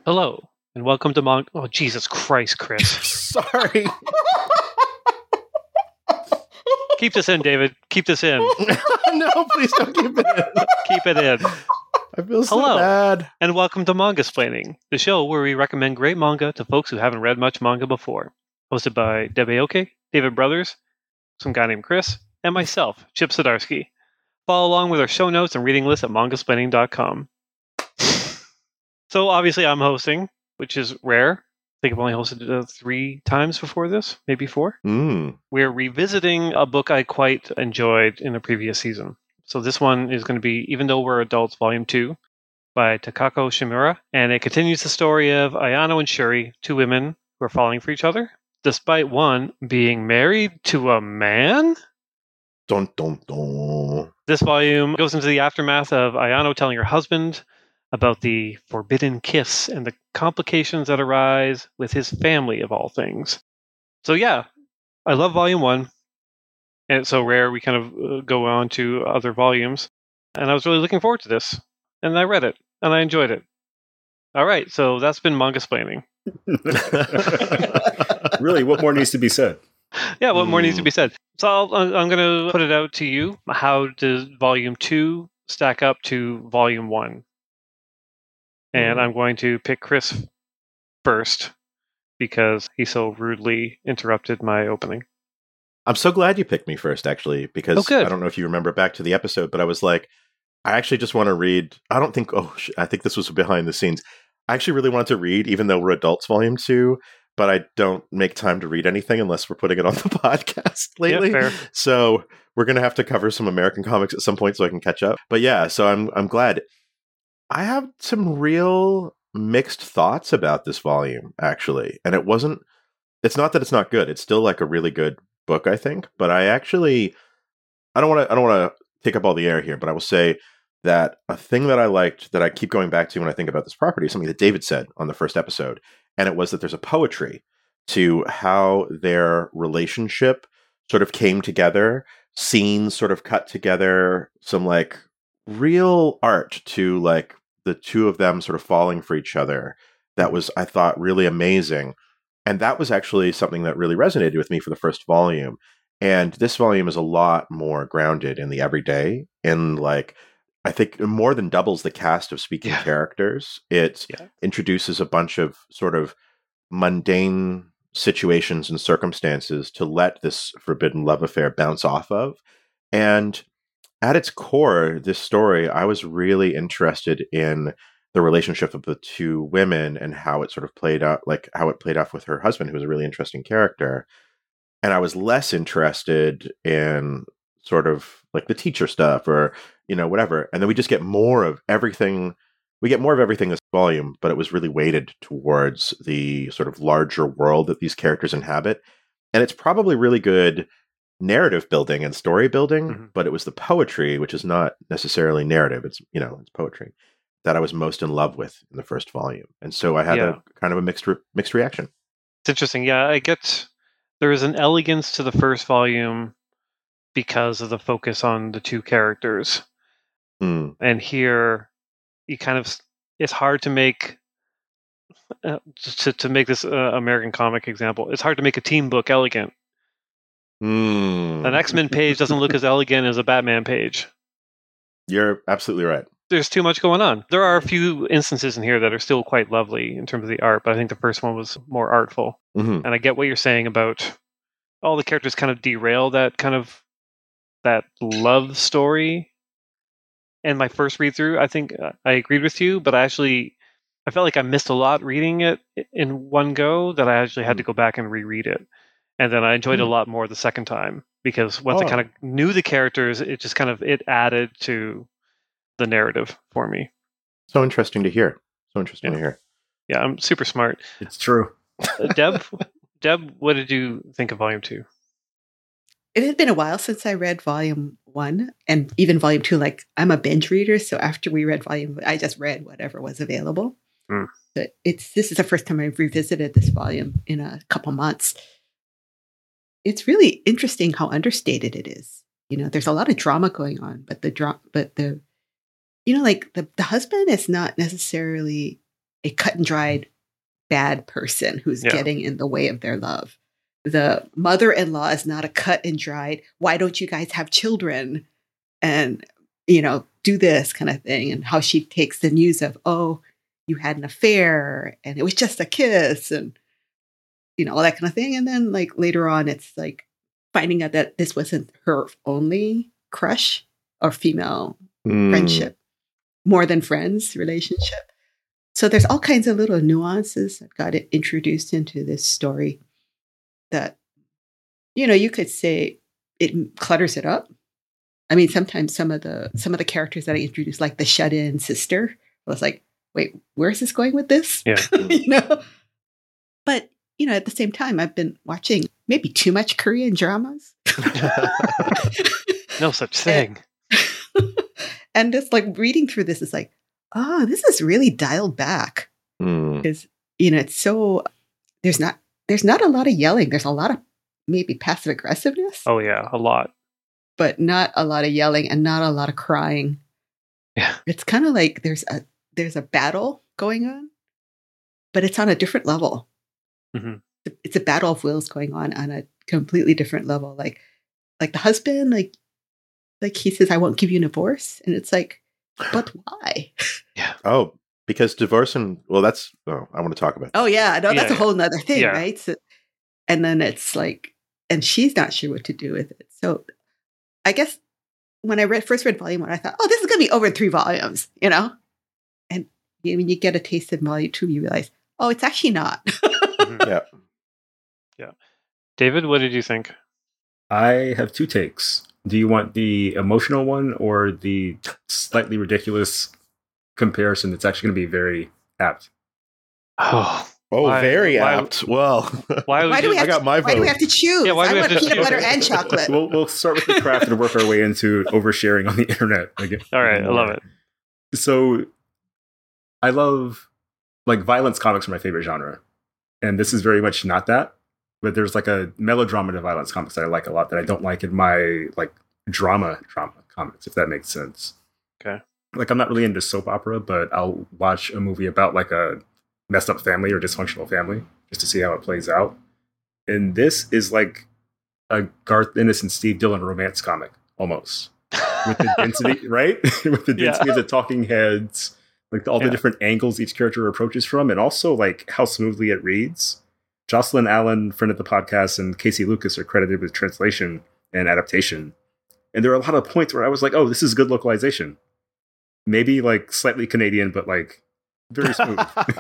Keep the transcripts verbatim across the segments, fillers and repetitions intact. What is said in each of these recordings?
Hello, and welcome to Mon- Oh, Jesus Christ, Chris. Sorry. Keep this in, David. Keep this in. No, please don't keep it in. Keep it in. I feel so Hello, bad. and welcome to Mangasplaining, the show where we recommend great manga to folks who haven't read much manga before. Hosted by Deb Aoki, David Brothers, some guy named Chris, and myself, Chip Zdarsky. Follow along with our show notes and reading list at mangasplaining dot com. So obviously I'm hosting, which is rare. I think I've only hosted uh, three times before this, maybe four. Mm. We're revisiting a book I quite enjoyed in a previous season. So this one is going to be Even Though We're Adults, Volume two by Takako Shimura. And it continues the story of Ayano and Shuri, two women who are falling for each other, despite one being married to a man. Dun, dun, dun. This volume goes into the aftermath of Ayano telling her husband about the forbidden kiss and the complications that arise with his family, of all things. So yeah, I love Volume one. And it's so rare we kind of uh, go on to other volumes. And I was really looking forward to this. And I read it. And I enjoyed it. All right, so that's been Mangasplaining. Really, what more needs to be said? Yeah, what more Mm. needs to be said? So I'll, I'm going to put it out to you. How does Volume two stack up to Volume one? And Mm. I'm going to pick Chris first because he so rudely interrupted my opening. I'm so glad you picked me first, actually, because Oh, good. I don't know if you remember back to the episode, but I was like, I actually just want to read. I don't think, oh, sh- I think this was behind the scenes. I actually really wanted to read, even though we're adults, volume two, but I don't make time to read anything unless we're putting it on the podcast lately. Yeah, fair. So we're going to have to cover some American comics at some point so I can catch up. But yeah, so I'm I'm glad. I have some real mixed thoughts about this volume, actually. And it wasn't, it's not that it's not good. It's still like a really good book, I think. But I actually, I don't want to, I don't want to take up all the air here, but I will say that a thing that I liked that I keep going back to when I think about this property is something that David said on the first episode. And it was that there's a poetry to how their relationship sort of came together, scenes sort of cut together, some like real art to like the two of them sort of falling for each other. That was, I thought, really amazing. And that was actually something that really resonated with me for the first volume. And this volume is a lot more grounded in the everyday, in like, I think it more than doubles the cast of speaking Yeah. characters. It Yeah. introduces a bunch of sort of mundane situations and circumstances to let this forbidden love affair bounce off of. And at its core, this story, I was really interested in the relationship of the two women and how it sort of played out, like how it played off with her husband, who was a really interesting character. And I was less interested in sort of like the teacher stuff or, you know, whatever. And then we just get more of everything. We get more of everything this volume, but it was really weighted towards the sort of larger world that these characters inhabit. And it's probably really good narrative building and story building, Mm-hmm. but it was the poetry, which is not necessarily narrative. It's, you know, it's poetry that I was most in love with in the first volume. And so I had Yeah. a kind of a mixed, re- mixed reaction. It's interesting. Yeah, I get there is an elegance to the first volume because of the focus on the two characters. Mm. And here you kind of it's hard to make uh, to to make this uh, American comic example. It's hard to make a team book elegant. Mm. An X-Men page doesn't look as elegant as a Batman page. You're absolutely right. There's too much going on. There are a few instances in here that are still quite lovely in terms of the art, but I think the first one was more artful. Mm-hmm. And I get what you're saying about all the characters kind of derail that kind of that love story. And my first read through, I think uh, I agreed with you, but I actually I felt like I missed a lot reading it in one go that I actually had to go back and reread it. And then I enjoyed it a Hmm. lot more the second time because once I Oh. kind of knew the characters, it just kind of it added to the narrative for me. So interesting to hear. So interesting Yeah. to hear. Yeah, I'm super smart. It's true. Uh, Deb, Deb, what did you think of Volume Two? It had been a while since I read volume one and even volume two. Like, I'm a binge reader. So after we read volume, I just read whatever was available. Mm. But it's, this is the first time I've revisited this volume in a couple months. It's really interesting how understated it is. You know, there's a lot of drama going on, but the drama, but the, you know, like the, the husband is not necessarily a cut and dried bad person who's Yeah. getting in the way of their love. The mother-in-law is not a cut and dried, why don't you guys have children? And, you know, do this kind of thing. And how she takes the news of, oh, you had an affair and it was just a kiss and, you know, all that kind of thing. And then like later on, it's like finding out that this wasn't her only crush or female Mm. friendship, more than friends relationship. So there's all kinds of little nuances that got it introduced into this story that, you know, you could say it clutters it up. I mean, sometimes some of the some of the characters that I introduced, like the shut-in sister, I was like, wait, where's this going with this? Yeah. You know? But, you know, at the same time, I've been watching maybe too much Korean dramas. No such thing. And just like reading through this is like, oh, this is really dialed back. Mm. Because, you know, it's so, there's not, there's not a lot of yelling. There's a lot of maybe passive aggressiveness, Oh yeah, a lot. but not a lot of yelling and not a lot of crying. Yeah. It's kind of like there's a, there's a battle going on, but it's on a different level. Mhm. It's a battle of wills going on on a completely different level. Like, like the husband, like, like he says, I won't give you a divorce. And it's like, but why? Oh, because divorce and well, that's oh, I want to talk about. Oh yeah, no, that's Yeah, a whole nother thing, yeah. right? So, and then it's like, and she's not sure what to do with it. So I guess when I read first read volume one, I thought, oh, this is gonna be over in three volumes, you know? And you, when you get a taste of volume two, you realize, oh, it's actually not. Mhm. Yeah. Yeah. David, what did you think? I have two takes. Do you want the emotional one or the slightly ridiculous comparison that's actually going to be very apt? Oh, Oh, Why- very why- apt. Well, why would Why do you? we have I got to, my why do we vote. have to choose? Yeah, why do I we want have to peanut choose? butter and chocolate. We'll, we'll start with the craft and work our way into oversharing on the internet. Again. All right, I love it. So I love, like, violence comics are my favorite genre. And this is very much not that. But there's like a melodrama to violence comics that I like a lot that I don't like in my like drama drama comics, if that makes sense. Okay. Like I'm not really into soap opera, but I'll watch a movie about like a messed up family or dysfunctional family just to see how it plays out. And this is like a Garth Ennis and Steve Dillon romance comic almost. With the density, right? With the Yeah. density of the talking heads, like all the Yeah. different angles each character approaches from, and also like how smoothly it reads. Jocelyn Allen, friend of the podcast, and Casey Lucas are credited with translation and adaptation. And there are a lot of points where I was like, oh, this is good localization. Maybe like slightly Canadian, but like very smooth.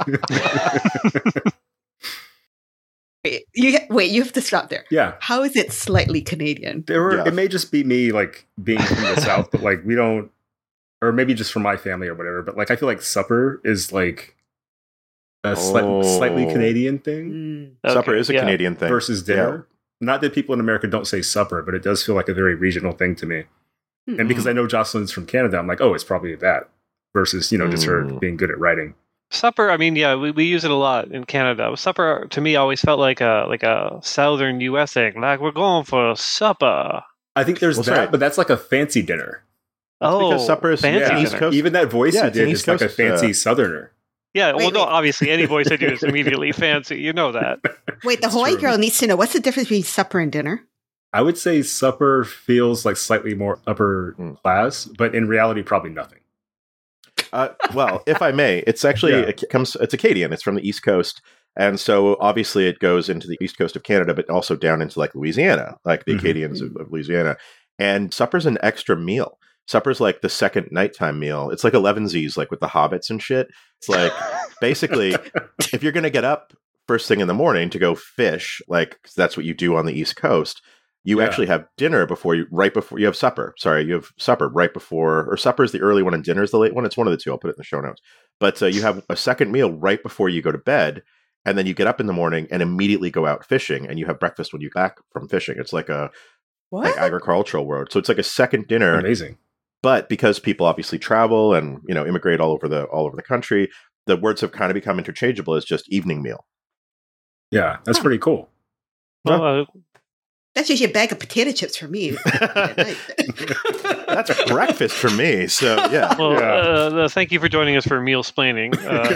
Wait, you, wait, you have to stop there. Yeah. How is it slightly Canadian? There were, Yeah. It may just be me like being from the South, but like we don't, or maybe just from my family or whatever. But like I feel like supper is like a slight, Oh. slightly Canadian thing Mm. supper Okay, is a yeah. Canadian thing. versus dinner. Not that people in America don't say supper, but it does feel like a very regional thing to me. And because I know Jocelyn's from Canada, I'm like, oh, it's probably that. Versus, you know, just her Mm. being good at writing. Supper, I mean, yeah, we, we use it a lot in Canada. Supper to me always felt like a like a southern U S thing. Like we're going for supper. I think there's Well, that, sorry. but that's like a fancy dinner. That's oh, because supper is fancy yeah, dinner. East Coast. Even that voice Yeah, you it's an did East is like a Coast, fancy uh, southerner. Yeah, well, Wait, no, wait. obviously any voice I do is immediately fancy. You know that. Wait, the It's Hawaii true. girl needs to know what's the difference between supper and dinner? I would say supper feels like slightly more upper Mm. class, but in reality, probably nothing. Uh, well, if I may, it's actually Yeah. it comes. It's Acadian. It's from the East Coast, and so obviously it goes into the East Coast of Canada, but also down into like Louisiana, like the Mhm. Acadians of, of Louisiana. And supper's an extra meal. Supper's like the second nighttime meal. It's like elevensies, like with the hobbits and shit. It's like basically if you're going to get up first thing in the morning to go fish, like 'cause that's what you do on the East Coast. You Yeah. actually have dinner before you, right before you have supper. Sorry, you have supper right before, or supper is the early one and dinner is the late one. It's one of the two. I'll put it in the show notes. But uh, you have a second meal right before you go to bed, and then you get up in the morning and immediately go out fishing, and you have breakfast when you get back from fishing. It's like a What? like agricultural world. So it's like a second dinner. Amazing. But because people obviously travel and you know immigrate all over the all over the country, the words have kind of become interchangeable as just evening meal. Yeah, that's pretty cool. Well, uh, That's usually a bag of potato chips for me. At night. That's breakfast for me. So yeah. Well, Yeah. uh, uh, thank you for joining us for meal splaining.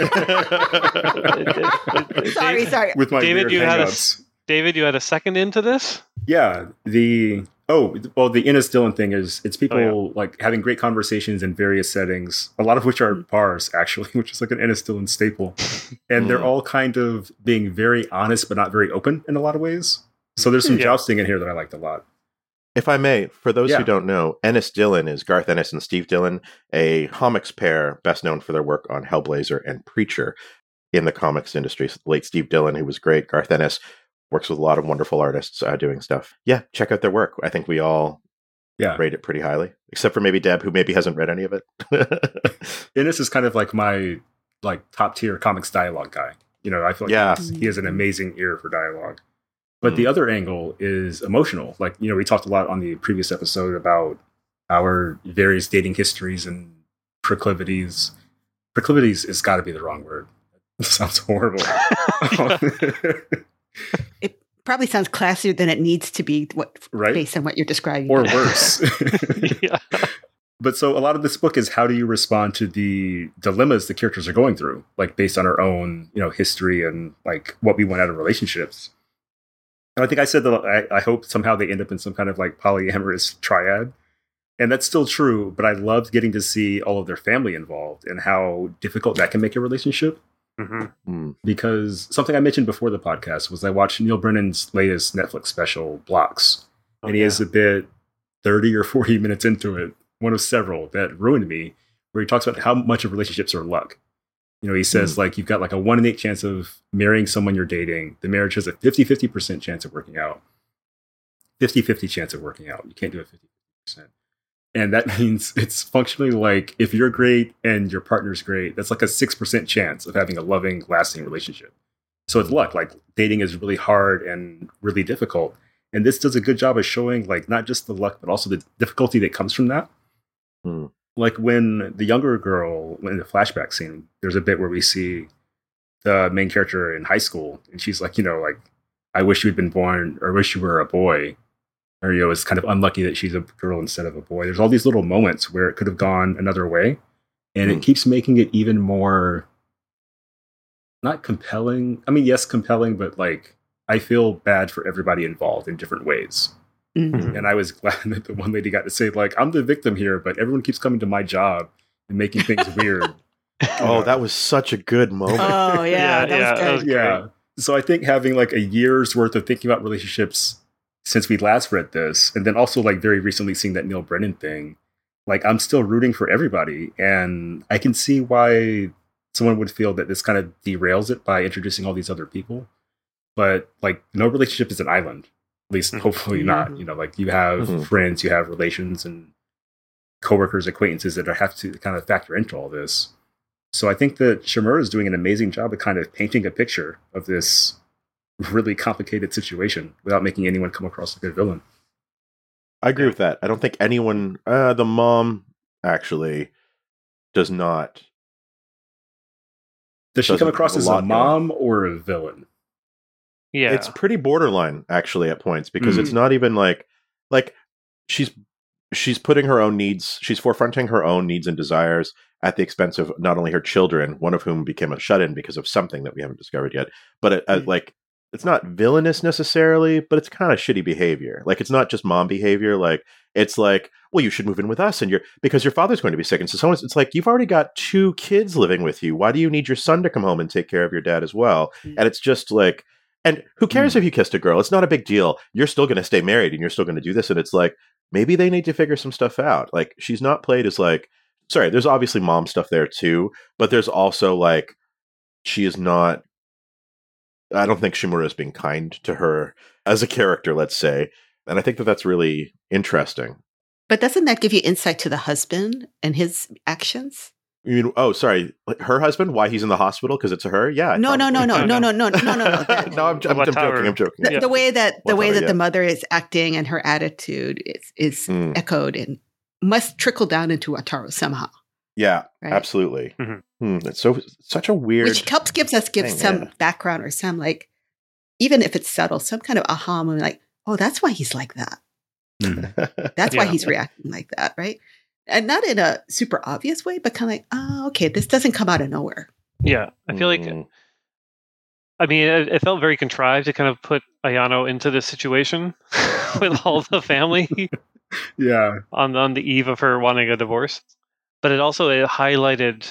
Uh, sorry, sorry. With my David, weird you had a hangouts. David, you had a second into this? Yeah, the oh well, the Innes Dillon thing is it's people Oh, like having great conversations in various settings, a lot of which are bars actually, which is like an Innes Dillon staple, and they're Mm. all kind of being very honest but not very open in a lot of ways. So there's some Yeah. jousting in here that I liked a lot. If I may, for those Yeah. who don't know, Ennis Dillon is Garth Ennis and Steve Dillon, a comics pair best known for their work on Hellblazer and Preacher in the comics industry. So the late Steve Dillon, who was great, Garth Ennis works with a lot of wonderful artists uh, doing stuff. Yeah, check out their work. I think we all Yeah, rate it pretty highly, except for maybe Deb, who maybe hasn't read any of it. Innes is kind of like my like top tier comics dialogue guy. You know, I feel like Yeah. he's- he has an amazing ear for dialogue. But Mm. the other angle is emotional. Like, you know, we talked a lot on the previous episode about our various dating histories and proclivities. Proclivities has got to be the wrong word. It sounds horrible. It probably sounds classier than it needs to be, what Right? based on what you're describing. Or worse. Yeah. But so a lot of this book is how do you respond to the dilemmas the characters are going through, like based on our own, you know, history and like what we want out of relationships. And I think I said that I, I hope somehow they end up in some kind of like polyamorous triad. And that's still true, but I loved getting to see all of their family involved and how difficult that can make a relationship. Mhm. Mm. Because something I mentioned before the podcast was I watched Neil Brennan's latest Netflix special, Blocks. Oh, And he yeah. has a bit thirty or forty minutes into it, one of several that ruined me, where he talks about how much of relationships are luck. You know, he says, like, you've got like a one in eight chance of marrying someone you're dating. The marriage has a fifty-fifty percent chance of working out. fifty-fifty chance of working out. You can't do it fifty percent. And that means it's functionally like if you're great and your partner's great, that's like a six percent chance of having a loving, lasting relationship. So it's luck. Like, dating is really hard and really difficult. And this does a good job of showing, like, not just the luck, but also the difficulty that comes from that. Hmm. Like when the younger girl, in the flashback scene, there's a bit where we see the main character in high school, and she's like, you know, like, I wish you had been born, or I wish you were a boy. Or, you know, it's kind of unlucky that she's a girl instead of a boy. There's all these little moments where it could have gone another way. And Hmm. it keeps making it even more, not compelling. I mean, yes, compelling, but like, I feel bad for everybody involved in different ways. Mhm. And I was glad that the one lady got to say, like, I'm the victim here, but everyone keeps coming to my job and making things weird. Oh, that was such a good moment. Oh, yeah. Yeah, that yeah, was that good. was great. Yeah. So I think having like a year's worth of thinking about relationships since we last read this, and then also like very recently seeing that Neil Brennan thing, like I'm still rooting for everybody. And I can see why someone would feel that this kind of derails it by introducing all these other people. But like no relationship is an island, at least Mhm. hopefully not. Mhm. You know, like you have Mhm. friends, you have relations and coworkers, acquaintances that have to kind of factor into all this. So I think that Shimura is doing an amazing job of kind of painting a picture of this really complicated situation without making anyone come across like a villain. I agree with that. I don't think anyone, uh, the mom actually does not. Does she Doesn't come across have a as a lot going. mom or a villain? Yeah. It's pretty borderline actually at points because Mm. it's not even like like she's she's putting her own needs, she's forefronting her own needs and desires at the expense of not only her children, one of whom became a shut-in because of something that we haven't discovered yet, but it, uh, Mm. like it's not villainous necessarily, but it's kind of shitty behavior. Like it's not just mom behavior. Like it's like, well, you should move in with us, and you're because your father's going to be sick, and so someone's. It's like you've already got two kids living with you. Why do you need your son to come home and take care of your dad as well? Mm. And it's just like, and who cares if you kissed a girl? It's not a big deal. You're still going to stay married, and you're still going to do this. And it's like maybe they need to figure some stuff out. Like she's not played as like, sorry, there's obviously mom stuff there too, but there's also like she is not. I don't think Shimura is being kind to her as a character, let's say. And I think that that's really interesting. But doesn't that give you insight to the husband and his actions? You mean, oh, sorry, like her husband, why he's in the hospital? Because it's her? Yeah. No, no, no, no, probably. no, no, no, no, no, no. That- no, I'm, I'm, I'm joking. I'm joking. the, Yeah. the way that the Whatever, way that yeah. the mother is acting and her attitude is is Mm. echoed and must trickle down into Wataru somehow, Yeah, right? absolutely. Mhm. Hmm, it's so such a weird. Which helps gives us gives thing, some yeah. background or some like, even if it's subtle, some kind of aha moment, like, oh, that's why he's like that. Mhm. That's why Yeah. he's reacting like that, right? And not in a super obvious way, but kind of like, oh, okay, this doesn't come out of nowhere. Yeah, I feel like, Mm. I mean, it, it felt very contrived to kind of put Ayano into this situation with all the family Yeah. on on the eve of her wanting a divorce. But it also it highlighted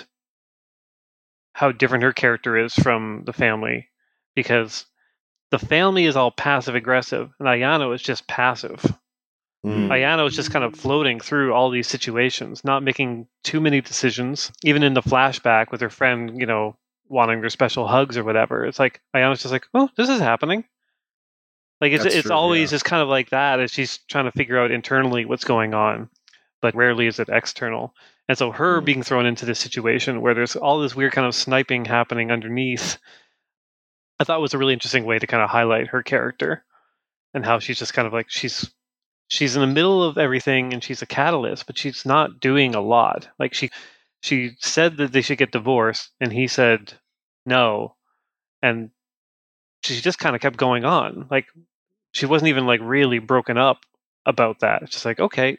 how different her character is from the family, because the family is all passive aggressive, and Ayano is just passive. Mm. Ayano is just kind of floating through all these situations, not making too many decisions. Even in the flashback with her friend, you know, wanting their special hugs or whatever, it's like Ayano's just like, "Oh, this is happening." Like it's That's it's true, always yeah. just kind of like that as she's trying to figure out internally what's going on, but rarely is it external. And so her Mm. being thrown into this situation where there's all this weird kind of sniping happening underneath, I thought was a really interesting way to kind of highlight her character and how she's just kind of like she's she's in the middle of everything and she's a catalyst, but she's not doing a lot. Like she she said that they should get divorced and he said no, and she just kind of kept going on. Like she wasn't even like really broken up about that. It's just like, okay,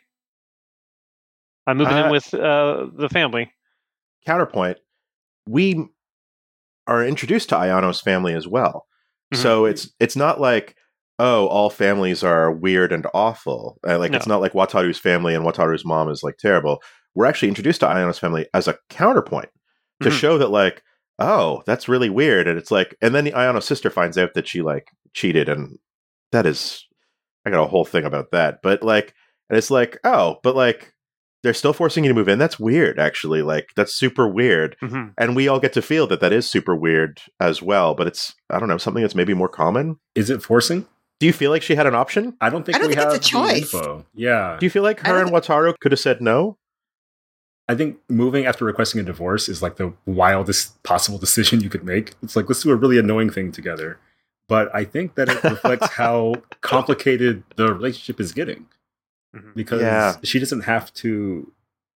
I'm moving in Uh, with uh, the family. Counterpoint, we are introduced to Ayano's family as well. Mhm. So it's it's not like, oh, all families are weird and awful. Uh, like it's No. not like Wataru's family and Wataru's mom is like terrible. We're actually introduced to Ayano's family as a counterpoint to Mhm. show that like, oh, that's really weird. And it's like, and then the Ayano's sister finds out that she like cheated, and that is, I got a whole thing about that. But like, and it's like, oh, but like, they're still forcing you to move in. That's weird, actually. Like, that's super weird. Mhm. And we all get to feel that that is super weird as well. But it's, I don't know, something that's maybe more common. Is it forcing? Do you feel like she had an option? I don't think I don't we think it's have a choice. the info. Yeah. Do you feel like I her don't and Wataru could have said no? I think moving after requesting a divorce is like the wildest possible decision you could make. It's like, let's do a really annoying thing together. But I think that it reflects how complicated the relationship is getting. Mhm. Because Yeah. she doesn't have to.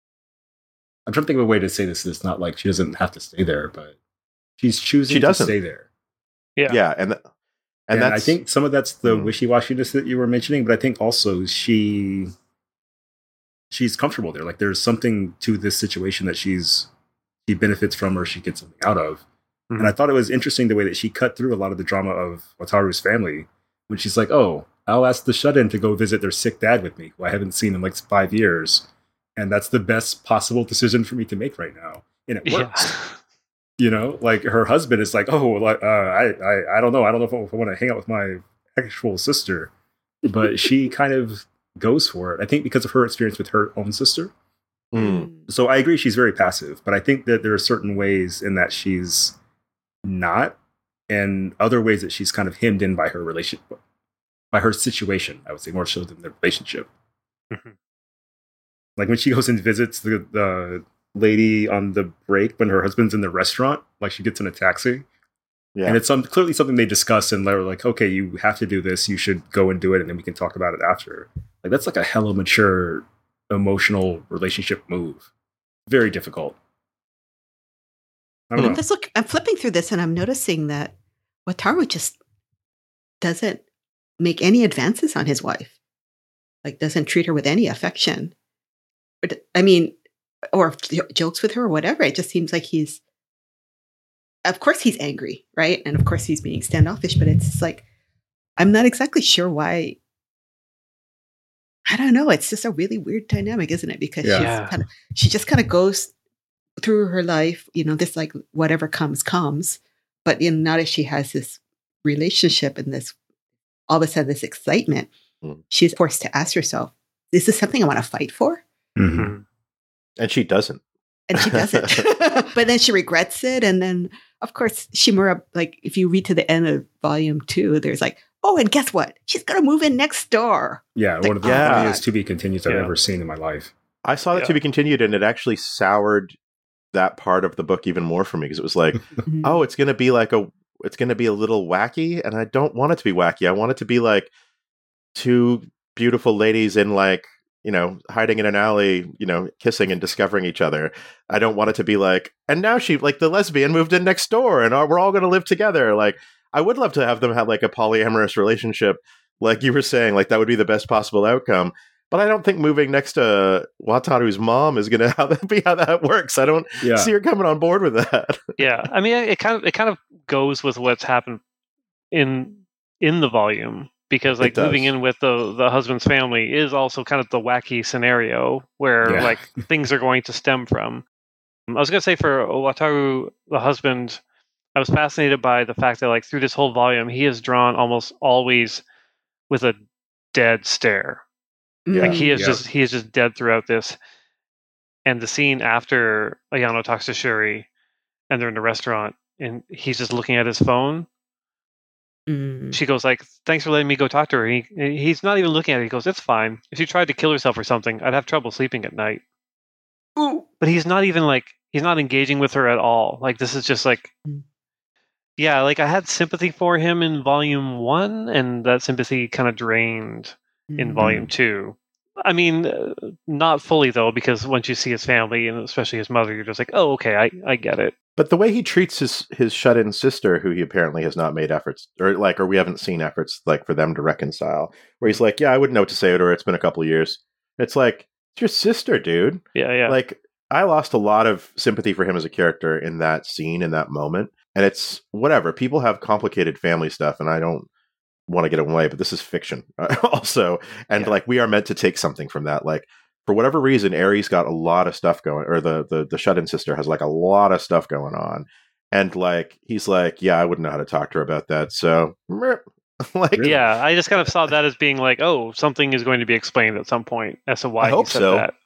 I'm trying to think of a way to say this. It's not like she doesn't have to stay there, but she's choosing She to doesn't. stay there. Yeah. Yeah, and th- And, and, I that's think some of that's the Hmm. wishy-washiness that you were mentioning, but I think also she she's comfortable there. Like there's something to this situation that she's she benefits from or she gets something out of. Mhm. And I thought it was interesting the way that she cut through a lot of the drama of Wataru's family when she's like, oh, I'll ask the shut-in to go visit their sick dad with me, who I haven't seen in like five years. And that's the best possible decision for me to make right now. And it Yeah. works. You know, like her husband is like, oh, like, uh, I, I, I don't know. I don't know if I, if I want to hang out with my actual sister. But she kind of goes for it. I think because of her experience with her own sister. Mm. So I agree she's very passive, but I think that there are certain ways in that she's not, and other ways that she's kind of hemmed in by her relationship, by her situation, I would say more so than the relationship. Mhm. Like when she goes and visits the, the lady on the break when her husband's in the restaurant, like she gets in a taxi. Yeah. And it's some, clearly something they discuss, and they're like, okay, you have to do this. You should go and do it, and then we can talk about it after. Like that's like a hella mature, emotional relationship move. Very difficult. I don't I'm know. just look. I'm flipping through this, and I'm noticing that Wataru just doesn't make any advances on his wife. Like, doesn't treat her with any affection. But I mean, or j- jokes with her or whatever. It just seems like he's. Of course, he's angry, right? And of course, he's being standoffish. But it's just like I'm not exactly sure why. I don't know. It's just a really weird dynamic, isn't it? Because Yeah. she's Yeah. kind of she just kind of goes through her life, you know, this like whatever comes comes. But you know, now that she has this relationship and this all of a sudden this excitement, Mm. she's forced to ask herself, "Is this something I want to fight for?" Mhm. Mhm. And she doesn't. And she doesn't. But then she regrets it, and then of course Shimura, like if you read to the end of volume two, there's like, oh, and guess what? She's gonna move in next door. Yeah, Like, one of the yeah. funniest to be continues I've Yeah. ever seen in my life. I saw that Yeah. to be continued, and it actually soured that part of the book even more for me because it was like, oh, it's going to be like a, it's going to be a little wacky, and I don't want it to be wacky. I want it to be like two beautiful ladies in like, you know, hiding in an alley, you know, kissing and discovering each other. I don't want it to be like, and now she, like the lesbian moved in next door, and uh, we're all going to live together. Like, I would love to have them have like a polyamorous relationship, like you were saying, like that would be the best possible outcome. But I don't think moving next to Wataru's mom is going to how that be how that works. I don't Yeah. see her coming on board with that. Yeah, I mean, it kind of it kind of goes with what's happened in in the volume, because like does. moving in with the the husband's family is also kind of the wacky scenario where Yeah. like things are going to stem from. I was going to say for Wataru, the husband, I was fascinated by the fact that like through this whole volume, he is drawn almost always with a dead stare. Like he is Yeah. just he is just dead throughout this. And the scene after Ayano talks to Shuri and they're in the restaurant and he's just looking at his phone. Mm. She goes like, "Thanks for letting me go talk to her." He he's not even looking at it. He goes, "It's fine. If she tried to kill herself or something, I'd have trouble sleeping at night." Ooh. But he's not even like he's not engaging with her at all. Like this is just like Mm. yeah, like I had sympathy for him in volume one, and that sympathy kind of drained in Mm. volume two. I mean, uh, not fully though, because once you see his family and especially his mother, you're just like, oh, okay, I, I get it. But the way he treats his his shut-in sister, who he apparently has not made efforts, or like, or we haven't seen efforts like for them to reconcile, where he's like, "Yeah, I wouldn't know what to say to her. It's been a couple of years." It's like, it's your sister, dude. Yeah, yeah. Like, I lost a lot of sympathy for him as a character in that scene, in that moment. And it's whatever. People have complicated family stuff, and I don't want to get away, but this is fiction also. And Yeah. like, we are meant to take something from that. Like, for whatever reason, Aries got a lot of stuff going, or the, the, the shut-in sister has like a lot of stuff going on. And like, he's like, yeah, I wouldn't know how to talk to her about that. So, like, Really? Yeah, I just kind of saw that as being like, oh, something is going to be explained at some point as to why I he hope said so. that.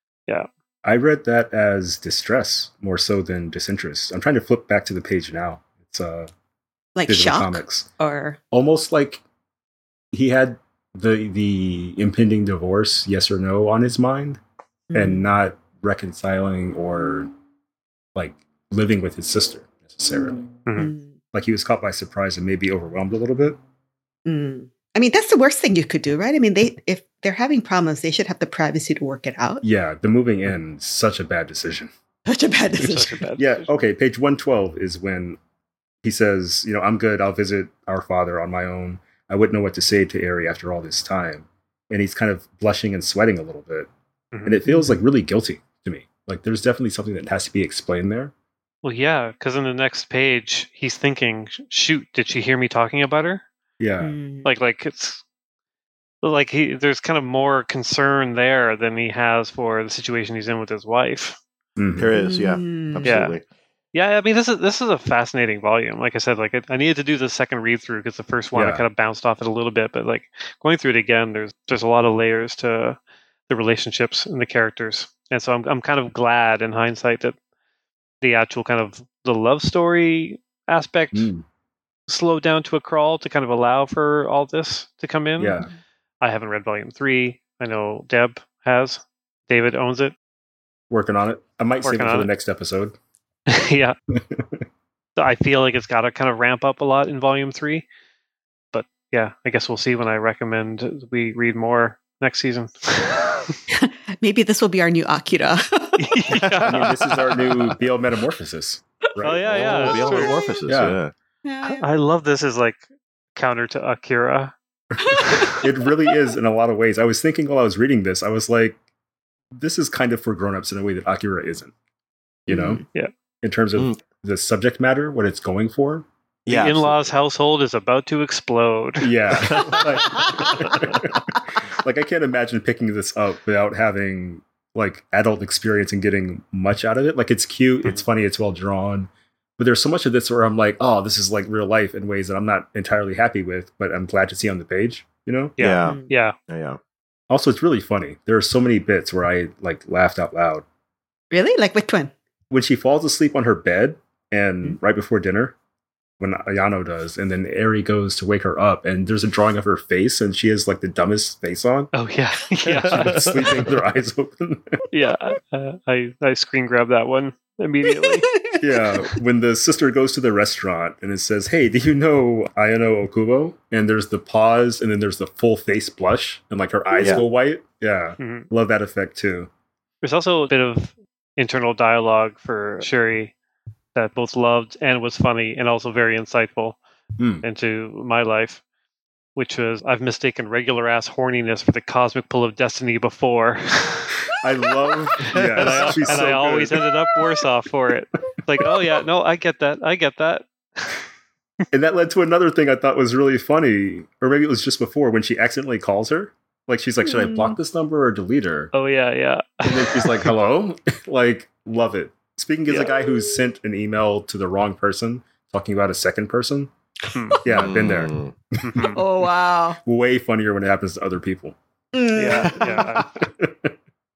I read that as distress more so than disinterest. I'm trying to flip back to the page now. It's uh, Like Digital shock Comics. or Almost like he had the the impending divorce, yes or no, on his mind, Mm. and not reconciling or like living with his sister necessarily. Mm. Like he was caught by surprise and maybe overwhelmed a little bit. Mm. I mean, that's the worst thing you could do, right? I mean, they if they're having problems, they should have the privacy to work it out. Yeah, the moving in, such a bad decision. Such a bad It's such a decision. bad Yeah, decision. okay, page one twelve is when he says, you know, I'm good, I'll visit our father on my own. I wouldn't know what to say to Eri after all this time. And he's kind of blushing and sweating a little bit. Mhm. And it feels like really guilty to me. Like there's definitely something that has to be explained there. Well, yeah, because in the next page, he's thinking, shoot, did she hear me talking about her? Yeah. Mm. Like, like it's like he there's kind of more concern there than he has for the situation he's in with his wife. Mhm. there is, yeah, Mm. absolutely. Yeah, I mean, this is this is a fascinating volume. Like I said, like I, I needed to do the second read through because the first one I Yeah. kind of bounced off it a little bit, but like going through it again, there's there's a lot of layers to the relationships and the characters, and so I'm I'm kind of glad in hindsight that the actual kind of the love story aspect Mm. slowed down to a crawl to kind of allow for all this to come in. Yeah. I haven't read volume three. I know Deb has. David owns it. Working on it. I might save Working it for on the it. next episode. Yeah. So I feel like it's got to kind of ramp up a lot in volume three. But yeah, I guess we'll see when I recommend we read more next season. Maybe this will be our new Akira. I mean, this is our new B L Metamorphosis. Right? Oh, yeah, yeah. Oh, that's the true. Metamorphosis, Yeah. yeah. I love this as like counter to Akira. It really is in a lot of ways. I was thinking while I was reading this, I was like, this is kind of for grown-ups in a way that Akira isn't. You know? Mm. Yeah. In terms of Mm. the subject matter, what it's going for. Yeah, The in-laws household is about to explode. Yeah. like, like, I can't imagine picking this up without having like adult experience and getting much out of it. Like it's cute, it's funny, it's well drawn. But there's so much of this where I'm like, oh, this is like real life in ways that I'm not entirely happy with, but I'm glad to see on the page, you know? Yeah. Yeah, Yeah. yeah, yeah. Also, it's really funny. There are so many bits where I like laughed out loud. Really? Like which one? When she falls asleep on her bed and Mhm. right before dinner, when Ayano does, and then Eri goes to wake her up, and there's a drawing of her face, and she has like the dumbest face on. Oh yeah. Yeah. She's been sleeping with her eyes open. Yeah. Uh, I I screen grabbed that one immediately. Yeah, when the sister goes to the restaurant and it says, "Hey, do you know Ayano Okubo?" And there's the pause, and then there's the full face blush, and like her eyes Yeah. go white. Yeah, Mhm. love that effect too. There's also a bit of internal dialogue for Shuri that both loved and was funny and also very insightful Mm. into my life. which was I've mistaken regular ass horniness for the cosmic pull of destiny before. I love, yes, and I, she's and so I always good. ended up worse off for it. Like, oh yeah, no, I get that. I get that. And that led to another thing I thought was really funny, or maybe it was just before when she accidentally calls her. Like, she's like, should I block this number or delete her? Oh yeah, yeah. And then she's like, hello? Like, love it. Speaking as Yeah. a guy who's sent an email to the wrong person, talking about a second person. Hmm. Yeah, I've been there. Mm. Mhm. Oh, wow. Way funnier when it happens to other people. Mm. Yeah, yeah.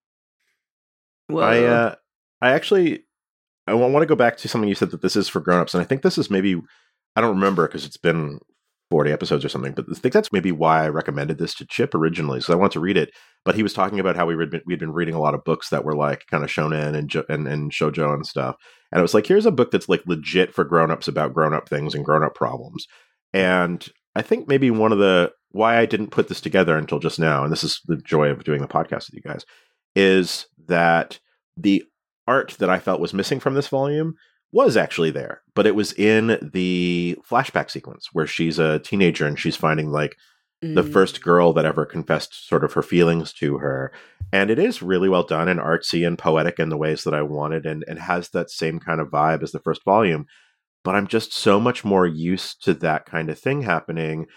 Whoa. I uh, I actually I want to go back to something you said that this is for grown-ups, and I think this is maybe I don't remember because it's been forty episodes or something, but I think that's maybe why I recommended this to Chip originally, so I wanted to read it. But he was talking about how we would been, we'd been reading a lot of books that were like kind of shonen and jo- and and shoujo and stuff, and it was like, here's a book that's like legit for grown-ups about grown-up things and grown-up problems. And I think maybe one of the why I didn't put this together until just now, and this is the joy of doing the podcast with you guys, is that the art that I felt was missing from this volume was actually there, but it was in the flashback sequence where she's a teenager and she's finding like the Mm. first girl that ever confessed sort of her feelings to her. And it is really well done and artsy and poetic in the ways that I wanted, and, and has that same kind of vibe as the first volume. But I'm just so much more used to that kind of thing happening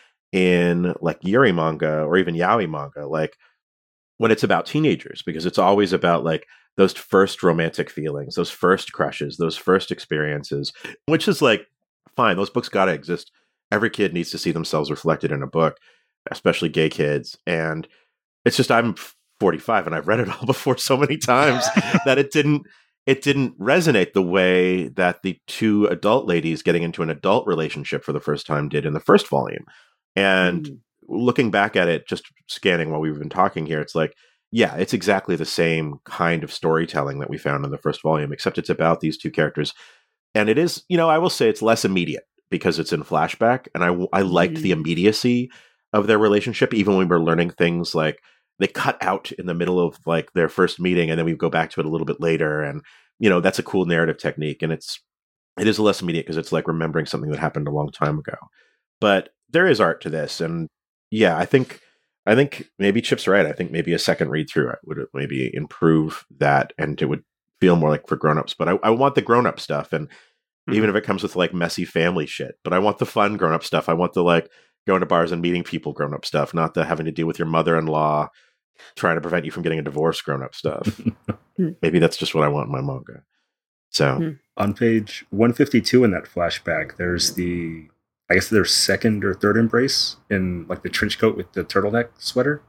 in like Yuri manga or even yaoi manga, like when it's about teenagers, because it's always about like those first romantic feelings, those first crushes, those first experiences, which is like, fine, those books got to exist. Every kid needs to see themselves reflected in a book, especially gay kids. And it's just, I'm forty-five and I've read it all before so many times that it didn't, it didn't resonate the way that the two adult ladies getting into an adult relationship for the first time did in the first volume. And Mm. looking back at it, just scanning while we've been talking here, it's like, yeah, it's exactly the same kind of storytelling that we found in the first volume, except it's about these two characters. And it is, you know, I will say it's less immediate because it's in flashback. And I, I liked Mhm. the immediacy of their relationship, even when we were learning things like they cut out in the middle of like their first meeting and then we go back to it a little bit later. And, you know, that's a cool narrative technique. And it's, it is less immediate because it's like remembering something that happened a long time ago. But there is art to this. And yeah, I think, I think maybe Chip's right. I think maybe a second read through would maybe improve that and it would feel more like for grown-ups. But I, I want the grown-up stuff. And Mm-hmm. even if it comes with like messy family shit, but I want the fun grown-up stuff. I want the like going to bars and meeting people grown-up stuff, not the having to deal with your mother-in-law trying to prevent you from getting a divorce grown-up stuff. Maybe that's just what I want in my manga. So Mm. On page one fifty-two in that flashback, there's the, I guess their second or third embrace in like the trench coat with the turtleneck sweater.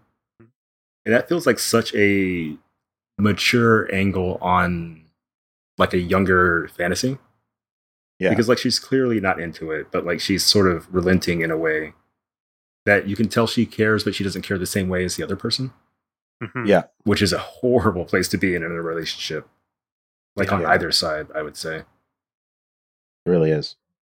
And that feels like such a mature angle on like a younger fantasy. yeah, Because like she's clearly not into it, but like she's sort of relenting in a way that you can tell she cares, but she doesn't care the same way as the other person, Mhm. yeah, which is a horrible place to be in, in a relationship. Like on Yeah. either side, I would say. it really is.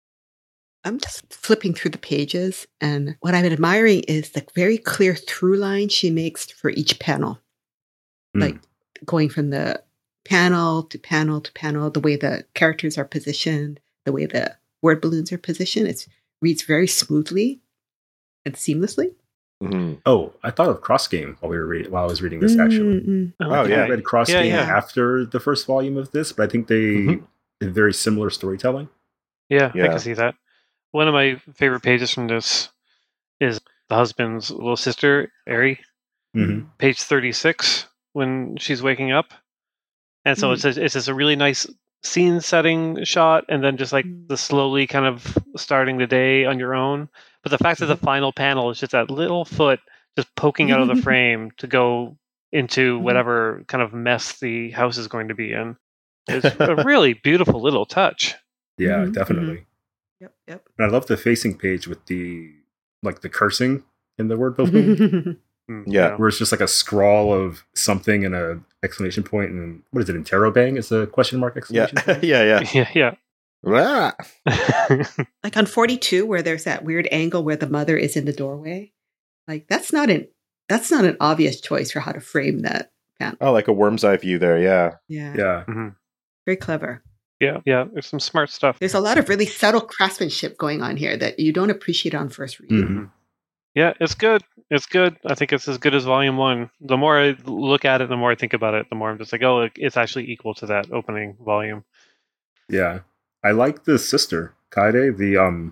I'm just flipping through the pages, and what I'm admiring is the very clear through line she makes for each panel. Mm. Like going from the panel to panel to panel, the way the characters are positioned, the way the word balloons are positioned. It reads very smoothly and seamlessly. Mhm. Oh, I thought of Cross Game while we were reading while I was reading this actually. Mm-mm. Oh, I think yeah. I read Cross Yeah, Game yeah. after the first volume of this, but I think they Mhm. have very similar storytelling. Yeah, I Yeah. can see that. One of my favorite pages from this is the husband's little sister, Ari, Mm-hmm. page thirty-six, when she's waking up. And so Mm. it's a, it's just a really nice scene setting shot, and then just like Mm. the slowly kind of starting the day on your own. But the fact that the final panel is just that little foot just poking out of the frame to go into whatever kind of mess the house is going to be in is a really beautiful little touch. Yeah, Mhm, definitely. Yep, yep. And I love the facing page with the like the cursing in the word balloon, Mm, Yeah. where it's just like a scrawl of something and a exclamation point, and what is it? Interrobang is a question mark yeah, exclamation point. yeah, yeah. Yeah, Ah! yeah. Like on forty-two, where there's that weird angle where the mother is in the doorway. Like that's not an that's not an obvious choice for how to frame that panel. Oh, like a worm's eye view there. Yeah. Yeah, Yeah, Mhm. very clever. Yeah, yeah. There's some smart stuff. There's a lot of really subtle craftsmanship going on here that you don't appreciate on first read. Mhm. Yeah, it's good. It's good. I think it's as good as Volume One. The more I look at it, the more I think about it, the more I'm just like, oh, it's actually equal to that opening volume. Yeah, I like the sister Kaede, the um,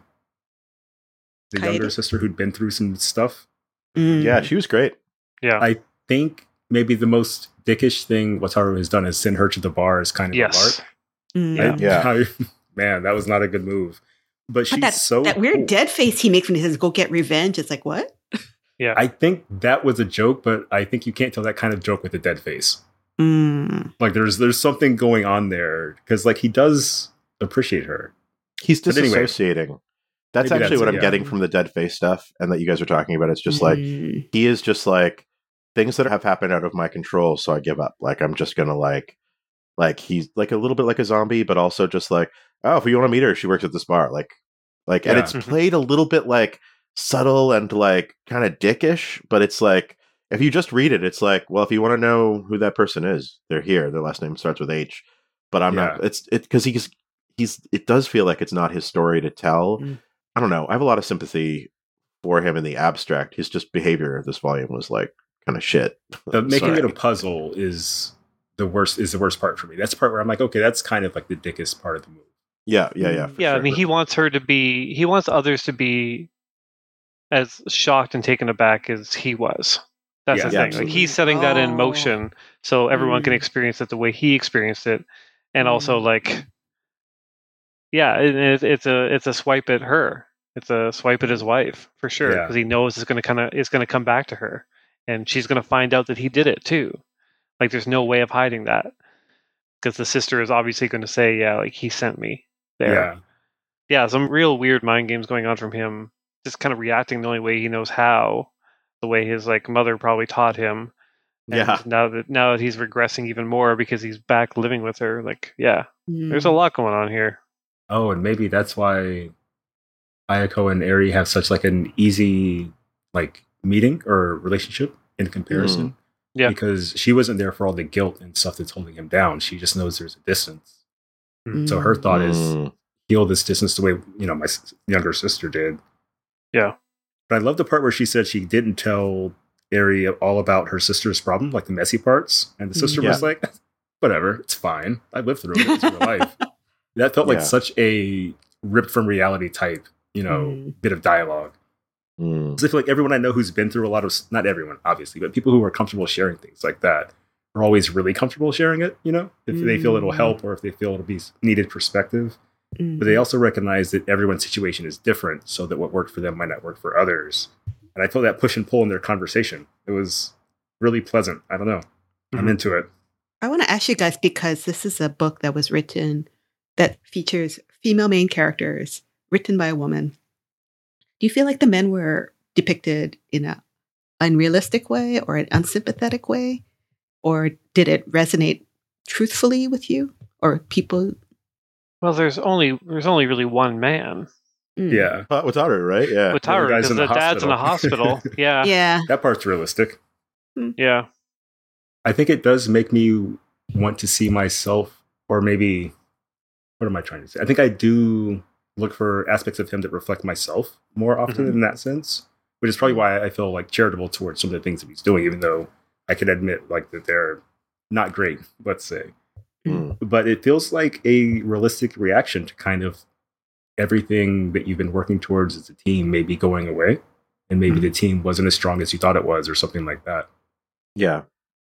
the Kaede? younger sister who'd been through some stuff. Mm. Yeah, she was great. Yeah. I think maybe the most dickish thing Wataru has done is send her to the bar as kind of yes. a lark. Mm. Yeah. Yeah. I- man, that was not a good move. But she's But that, so that weird cool. dead face he makes when he says, go get revenge, it's like, what? Yeah. I think that was a joke, but I think you can't tell that kind of joke with a dead face. Mm. Like there's there's something going on there because like he does appreciate her. He's But anyway, disassociating. that's maybe actually that's what it, I'm yeah. getting from the dead face stuff and that you guys are talking about. It's just like, Mm. he is just like, things that have happened out of my control, so I give up. Like, I'm just gonna like, like he's like a little bit like a zombie, but also just like, oh, if you want to meet her, she works at this bar. Like, like, and Yeah. it's Mhm. played a little bit like subtle and like kind of dickish, but it's like, if you just read it, it's like, well, if you want to know who that person is, they're here. Their last name starts with H, but I'm Yeah. not. It's it because he's he's. It does feel like it's not his story to tell. Mm. I don't know. I have a lot of sympathy for him in the abstract. His just behavior of this volume was like kind of shit. The making Sorry. it a puzzle is the worst is the worst part for me. That's the part where I'm like, okay, that's kind of like the dickest part of the movie. Yeah, yeah, yeah. for Yeah, I sure. mean, he wants her to be. He wants others to be as shocked and taken aback as he was. That's Yeah. the Yeah, thing. Like absolutely. he's setting that in Oh. motion, so everyone can Mm. experience it the way he experienced it, and also Mm. like, yeah, it, it, it's a it's a swipe at her. It's a swipe at his wife for sure Yeah. because he knows it's going to kind of it's going to come back to her, and she's going to find out that he did it too. Like, there's no way of hiding that because the sister is obviously going to say, yeah, like he sent me there. Yeah. Yeah, some real weird mind games going on from him. Just kind of reacting the only way he knows how, the way his like mother probably taught him. And Yeah. now that now that he's regressing even more because he's back living with her, like, yeah, Mm. there's a lot going on here. Oh, and maybe that's why Ayako and Eri have such like an easy like meeting or relationship in comparison. Yeah. Because she wasn't there for all the guilt and stuff that's holding him down. She just knows there's a distance. So her thought is Mm. heal this distance the way, you know, my s- younger sister did. Yeah. But I love the part where she said she didn't tell Eri all about her sister's problem, like the messy parts. And the sister Yeah. was like, whatever, it's fine. I lived through it. It's real life. That felt like Yeah. such a ripped from reality type, you know, Mm. bit of dialogue. Mm. Because I feel like everyone I know who's been through a lot of, s- not everyone, obviously, but people who are comfortable sharing things like that are always really comfortable sharing it, you know, if they feel it'll Mm. help or if they feel it'll be s- needed perspective. Mm. But they also recognize that everyone's situation is different, so that what worked for them might not work for others. And I felt that push and pull in their conversation. It was really pleasant. I don't know. I'm Mhm. into it. I want to ask you guys, because this is a book that was written that features female main characters written by a woman. Do you feel like the men were depicted in an unrealistic way or an unsympathetic way? Or did it resonate truthfully with you or people? Well, there's only there's only really one man, Mm. Yeah. Uh, Wataru, right? Yeah. Wataru, guy's because in the, the dad's in the hospital. Yeah, Yeah. That part's realistic. yeah. I think it does make me want to see myself, or maybe, what am I trying to say? I think I do look for aspects of him that reflect myself more often Mhm. in that sense, which is probably why I feel like charitable towards some of the things that he's doing, even though I can admit like that they're not great, let's say. Mm. But it feels like a realistic reaction to kind of everything that you've been working towards as a team maybe going away, and maybe the team wasn't as strong as you thought it was, or something like that. Yeah.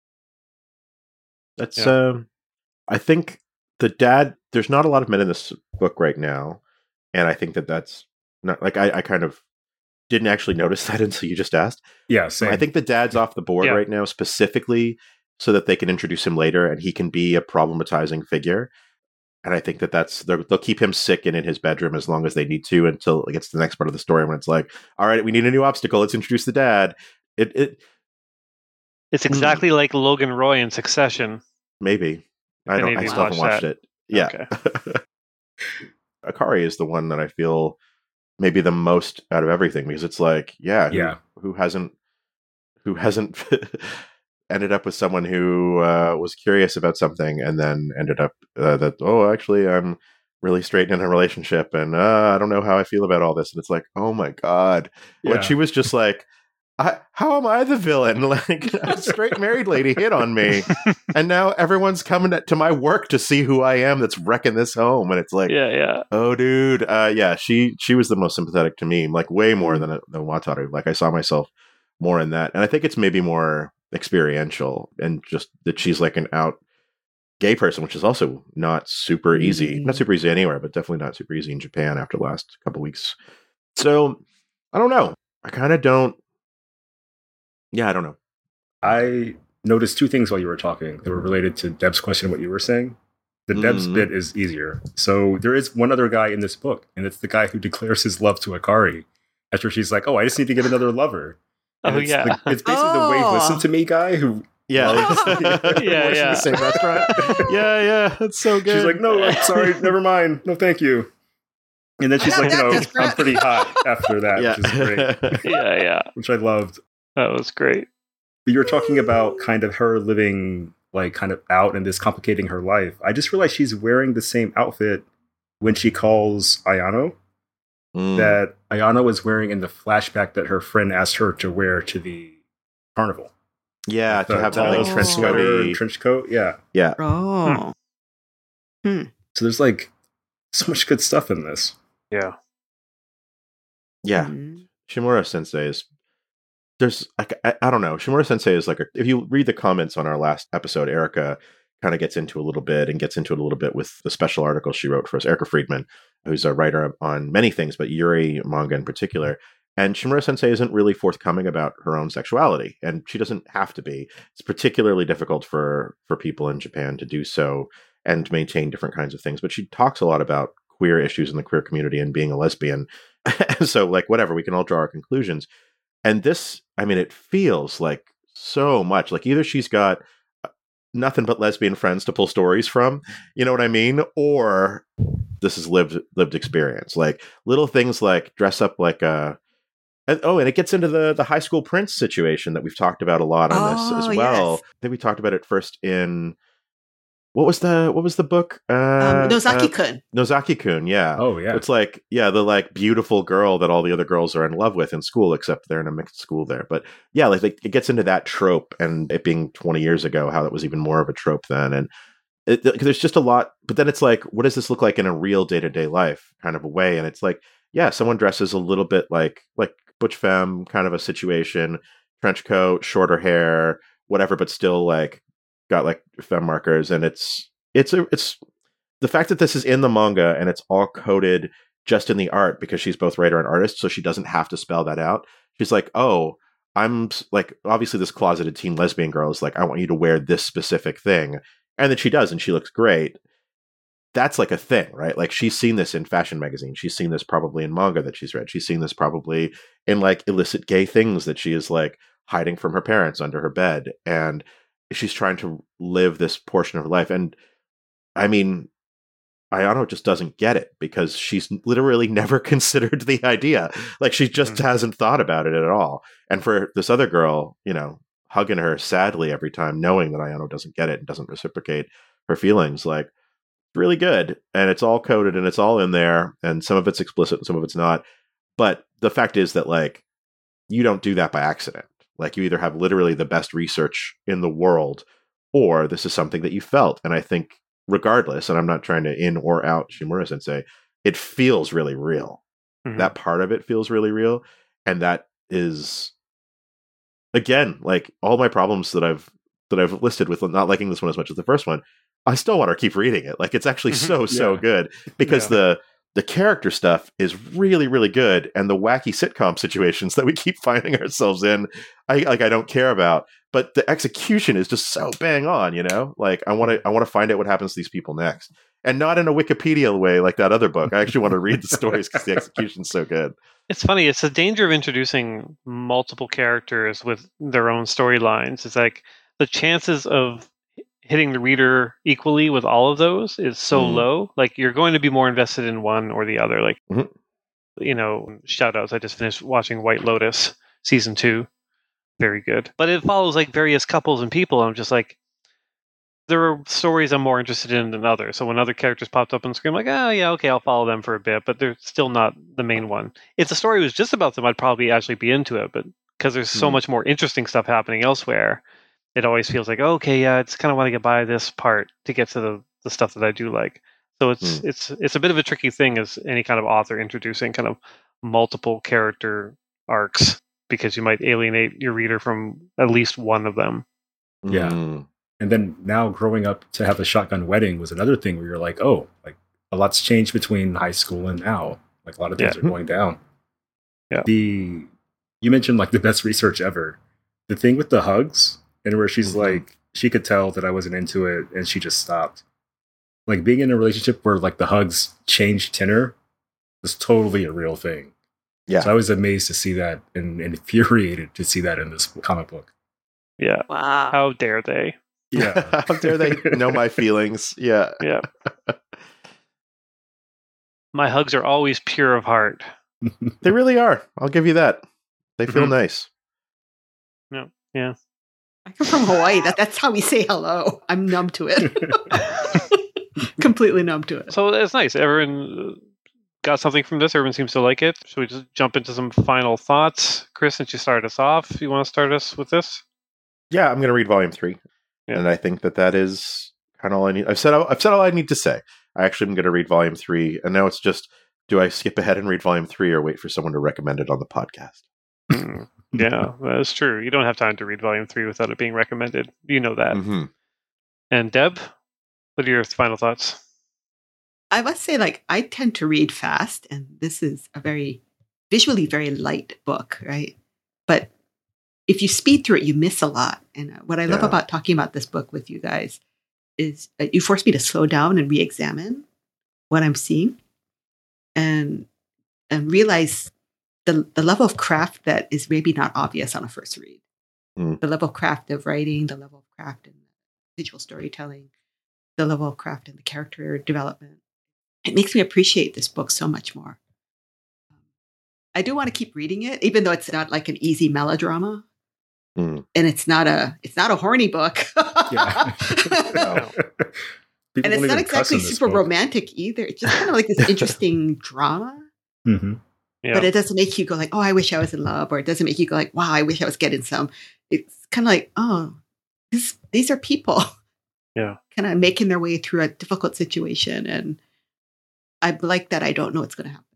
That's Yeah. um I think the dad, there's not a lot of men in this book right now, and I think that that's not like I, I kind of didn't actually notice that until you just asked. Yeah, same. I think the dad's off the board Yeah. right now specifically so that they can introduce him later and he can be a problematizing figure. And I think that that's they'll they'll keep him sick and in his bedroom as long as they need to until it gets to the next part of the story when it's like, all right, we need a new obstacle. Let's introduce the dad. It it It's exactly like Logan Roy in Succession. maybe I Any don't. of I you still haven't watched watched it. Yeah. Okay. Akari is the one that I feel maybe the most out of everything because it's like, yeah, who, Yeah. who hasn't who hasn't ended up with someone who uh, was curious about something and then ended up uh, that oh actually I'm really straight in a relationship, and uh, I don't know how I feel about all this. And it's like, oh my god, Yeah. when she was just like, I, how am I the villain? Like, a straight married lady hit on me, and now everyone's coming to my work to see who I am that's wrecking this home. And it's like, Yeah, yeah. oh, dude, uh, yeah, she she was the most sympathetic to me, like way more than than Wataru. Like, I saw myself more in that, and I think it's maybe more experiential, and just that she's like an out gay person, which is also not super easy, Mm-hmm. not super easy anywhere, but definitely not super easy in Japan after the last couple weeks. So I don't know. I kind of don't. Yeah, I don't know. I noticed two things while you were talking that were related to Deb's question, what you were saying. The Deb's Mhm. bit is easier. So there is one other guy in this book, and it's the guy who declares his love to Akari after she's like, oh, I just need to get another lover. And Oh, it's yeah. the- it's basically the Wave Oh. Listen to Me guy who Yeah, loves- Yeah, Works in yeah. the same restaurant. yeah, yeah, that's so good. She's like, no, I'm sorry, never mind. No, thank you. And then she's I'm like, you not know, that desperate. I'm pretty hot after that, yeah, which is great, Yeah, yeah. which I loved. That was great. But you were talking about kind of her living like kind of out and this complicating her life. I just realized she's wearing the same outfit when she calls Ayano Mm. that Ayano was wearing in the flashback that her friend asked her to wear to the carnival. yeah, to The have that tall like trench sweater coat. and trench coat. Yeah. Yeah, Oh. So there's like so much good stuff in this. Yeah. yeah. Mhm. Shimura Sensei is. There's like I, I don't know. Shimura Sensei is like a, if you read the comments on our last episode, Erica kind of gets into a little bit and gets into it a little bit with the special article she wrote for us. Erica Friedman, who's a writer on many things, but Yuri manga in particular. And Shimura Sensei isn't really forthcoming about her own sexuality, and she doesn't have to be. It's particularly difficult for for people in Japan to do so and to maintain different kinds of things. But she talks a lot about queer issues in the queer community and being a lesbian. So, like, whatever, we can all draw our conclusions. And this, I mean, it feels like so much like either she's got nothing but lesbian friends to pull stories from, you know what I mean? Or this is lived lived experience. Like little things like dress up like a and, oh, and it gets into the the high school prince situation that we've talked about a lot on this Oh, as well. yes. I think we talked about it first in what was the what was the book? Uh, Um, uh, Nozaki-kun. Nozaki-kun, yeah. Oh yeah. It's like, yeah, the like beautiful girl that all the other girls are in love with in school, except they're in a mixed school there. But yeah, like it gets into that trope, and it being twenty years ago, how that was even more of a trope then. And it, there's just a lot, but then it's like, what does this look like in a real day to day life kind of a way? And it's like, yeah, someone dresses a little bit like like butch femme kind of a situation, trench coat, shorter hair, whatever, but still like got like femme markers, and it's it's a, it's the fact that this is in the manga and it's all coded just in the art because she's both writer and artist, so she doesn't have to spell that out. She's like, oh, I'm like, obviously this closeted teen lesbian girl is like, I want you to wear this specific thing, and then she does, and she looks great. That's like a thing, right? Like she's seen this in fashion magazines. She's seen this probably in manga that she's read. She's seen this probably in like illicit gay things that she is like hiding from her parents under her bed, and she's trying to live this portion of her life. And I mean, Ayano just doesn't get it because she's literally never considered the idea. Like she just Mhm. hasn't thought about it at all. And for this other girl, you know, hugging her sadly every time, knowing that Ayano doesn't get it and doesn't reciprocate her feelings, like really good. And it's all coded and it's all in there. And some of it's explicit and some of it's not. But the fact is that like, you don't do that by accident. Like you either have literally the best research in the world, or this is something that you felt. And I think regardless, and I'm not trying to in or out Shimura Sensei, it feels really real. Mhm. That part of it feels really real. And that is, again, like all my problems that I've that I've listed with not liking this one as much as the first one, I still want to keep reading it. Like it's actually so, so Yeah. good because Yeah. the the character stuff is really, really good, and the wacky sitcom situations that we keep finding ourselves in, I like I don't care about. But the execution is just so bang on, you know. Like I want to, I want to find out what happens to these people next, and not in a Wikipedia way like that other book. I actually want to read the stories because the execution's so good. It's funny. It's the danger of introducing multiple characters with their own storylines. It's like the chances of hitting the reader equally with all of those is so Mm. low. Like you're going to be more invested in one or the other. Like, Mhm. you know, shout outs. I just finished watching White Lotus season two. Very good. But it follows like various couples and people. I'm just like, there are stories I'm more interested in than others. So when other characters popped up on screen, I'm like, oh yeah, okay, I'll follow them for a bit, but they're still not the main one. If the story was just about them, I'd probably actually be into it, but because there's so Hmm. much more interesting stuff happening elsewhere, it always feels like, okay, yeah, I just kind of want to get by this part to get to the, the stuff that I do like. So it's Hmm. it's it's a bit of a tricky thing as any kind of author introducing kind of multiple character arcs, because you might alienate your reader from at least one of them. Yeah. Mm. And then now growing up to have a shotgun wedding was another thing where you're like, oh, like a lot's changed between high school and now. Like a lot of things Yeah. are going down. Yeah. The you mentioned like the best research ever. The thing with the hugs and where she's Mhm. like, she could tell that I wasn't into it and she just stopped. Like being in a relationship where like the hugs changed tenor was totally a real thing. Yeah. So I was amazed to see that and, and infuriated to see that in this comic book. Yeah. Wow. How dare they? Yeah. How dare they know my feelings? Yeah. Yeah. My hugs are always pure of heart. They really are. I'll give you that. They feel Mhm. nice. Yeah. I come from Hawaii. That, that's how we say hello. I'm numb to it. Completely numb to it. So it's nice. Everyone uh, got something from this. Everyone seems to like it. Should we just jump into some final thoughts? Chris, since you started us off, you want to start us with this? Yeah, I'm going to read volume three, Yeah. and I think that that is kind of all I need. I've said all, I've said all I need to say. I actually am going to read volume three, and now it's just: do I skip ahead and read volume three, or wait for someone to recommend it on the podcast? Mm, yeah, that's true. You don't have time to read volume three without it being recommended. You know that. Mm-hmm. And Deb, what are your final thoughts? I must say, like, I tend to read fast, and this is a very visually very light book, right? But if you speed through it, you miss a lot. And uh, what I love Yeah. about talking about this book with you guys is that you force me to slow down and re-examine what I'm seeing, and and realize the the level of craft that is maybe not obvious on a first read. Mm. The level of craft of writing, the level of craft in visual storytelling, the level of craft in the character development. It makes me appreciate this book so much more. I do want to keep reading it, even though it's not like an easy melodrama, Mm. and it's not a it's not a horny book. Yeah. No. People And it's don't not even cuss exactly in this super book. romantic either. It's just kind of like this interesting drama, Mhm. Yeah. but it doesn't make you go like, "Oh, I wish I was in love," or it doesn't make you go like, "Wow, I wish I was getting some." It's kind of like, "Oh, this, these are people, Yeah. kind of making their way through a difficult situation," and I like that I don't know what's going to happen.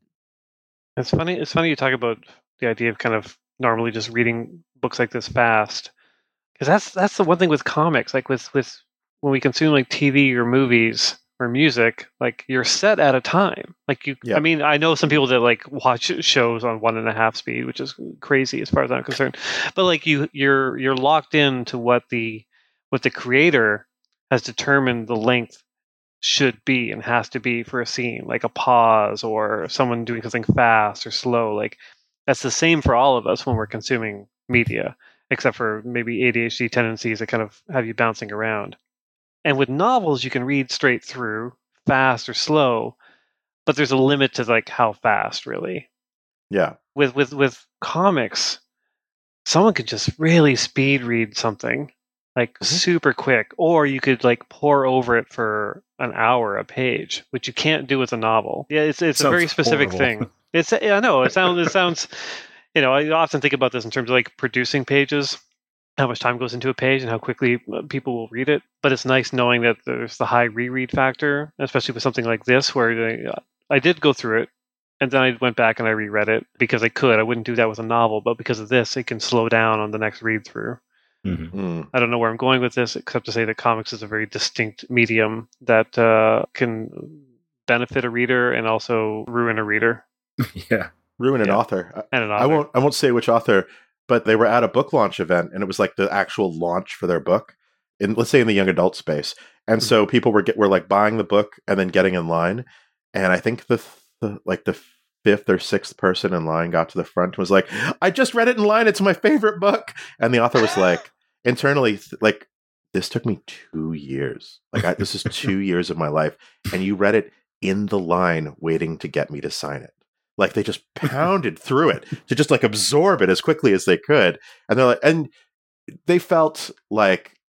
It's funny. It's funny you talk about the idea of kind of normally just reading books like this fast, because that's that's the one thing with comics. Like with with when we consume like T V or movies or music, like you're set at a time. Like you, Yeah. I mean, I know some people that like watch shows on one and a half speed, which is crazy as far as I'm concerned. But like you, you're you're locked into what the what the creator has determined the length should be and has to be for a scene, like a pause or someone doing something fast or slow. Like that's the same for all of us when we're consuming media, except for maybe A D H D tendencies that kind of have you bouncing around. And with novels, you can read straight through, fast or slow, but there's a limit to like how fast, really. Yeah. With with with comics, someone could just really speed read something like Mhm. super quick, or you could like pour over it for an hour a page, which you can't do with a novel. Yeah, it's it's a Sounds very specific horrible. thing. It's yeah, I know it sounds it sounds. You know, I often think about this in terms of like producing pages, how much time goes into a page and how quickly uh, people will read it. But it's nice knowing that there's the high reread factor, especially with something like this, where they, uh, I did go through it, and then I went back and I reread it because I could. I wouldn't do that with a novel, but because of this, it can slow down on the next read through. Mhm. Mm. I don't know where I'm going with this, except to say that comics is a very distinct medium that uh, can benefit a reader and also ruin a reader Yeah. Ruin an Yeah. author. I- and an I author. won't. I won't say which author, but they were at a book launch event, and it was like the actual launch for their book, in let's say in the young adult space. And so people were get were like buying the book and then getting in line. And I think the, the like the fifth or sixth person in line got to the front and was like, "I just read it in line. It's my favorite book." And the author was like, internally, th- like, "This took me two years. Like, I, this is two years of my life, and you read it in the line, waiting to get me to sign it." Like they just pounded through it to just like absorb it as quickly as they could. And they're like, and they felt like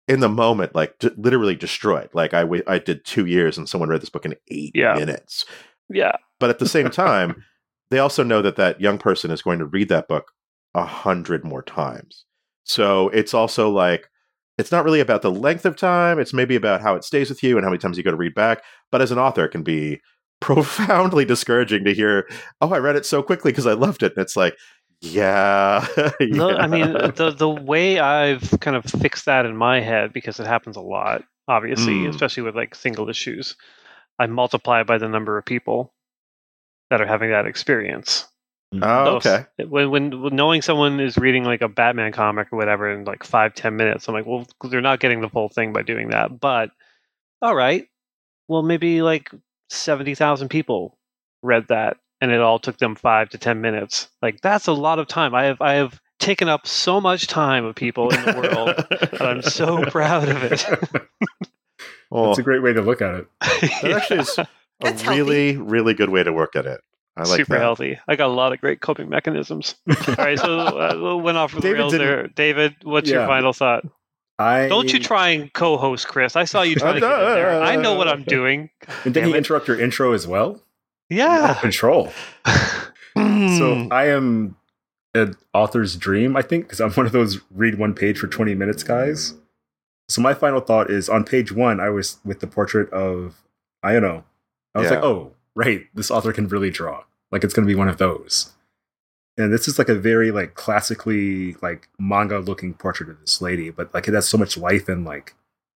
in the moment, like d- literally destroyed. Like I, w- I did two years and someone read this book in eight Yeah. minutes. Yeah. But at the same time, they also know that that young person is going to read that book a hundred more times. So it's also like, it's not really about the length of time. It's maybe about how it stays with you and how many times you go to read back. But as an author, it can be profoundly discouraging to hear, oh, I read it so quickly because I loved it. And it's like, yeah. No, yeah. I mean, the the way I've kind of fixed that in my head, because it happens a lot, obviously, Mm. especially with like single issues, I multiply by the number of people that are having that experience. Oh, So okay. s- when, when when knowing someone is reading like a Batman comic or whatever in like five ten minutes, I'm like, well, they're not getting the full thing by doing that. But all right, well, maybe like seventy thousand people read that, and it all took them five to ten minutes. Like that's a lot of time. I have I have taken up so much time of people in the world, and I'm so proud of it. Well, That's a great way to look at it. that actually is a That's really, really good way to work at it. I like Super that. healthy. I got a lot of great coping mechanisms. All right, so uh, went off the David rails didn't- there. David, what's your Yeah. final thought? I Don't you try and co-host, Chris. I saw you trying to get in there. I know what I'm doing. And did Damn he it. interrupt your intro as well? Yeah. Control. Mm. So I am an author's dream, I think, because I'm one of those read one page for twenty minutes guys. So my final thought is on page one, I was with the portrait of Ayano. I was Yeah. like, oh, right, this author can really draw. Like it's going to be one of those. And this is like a very like classically like manga looking portrait of this lady, but like it has so much life and like,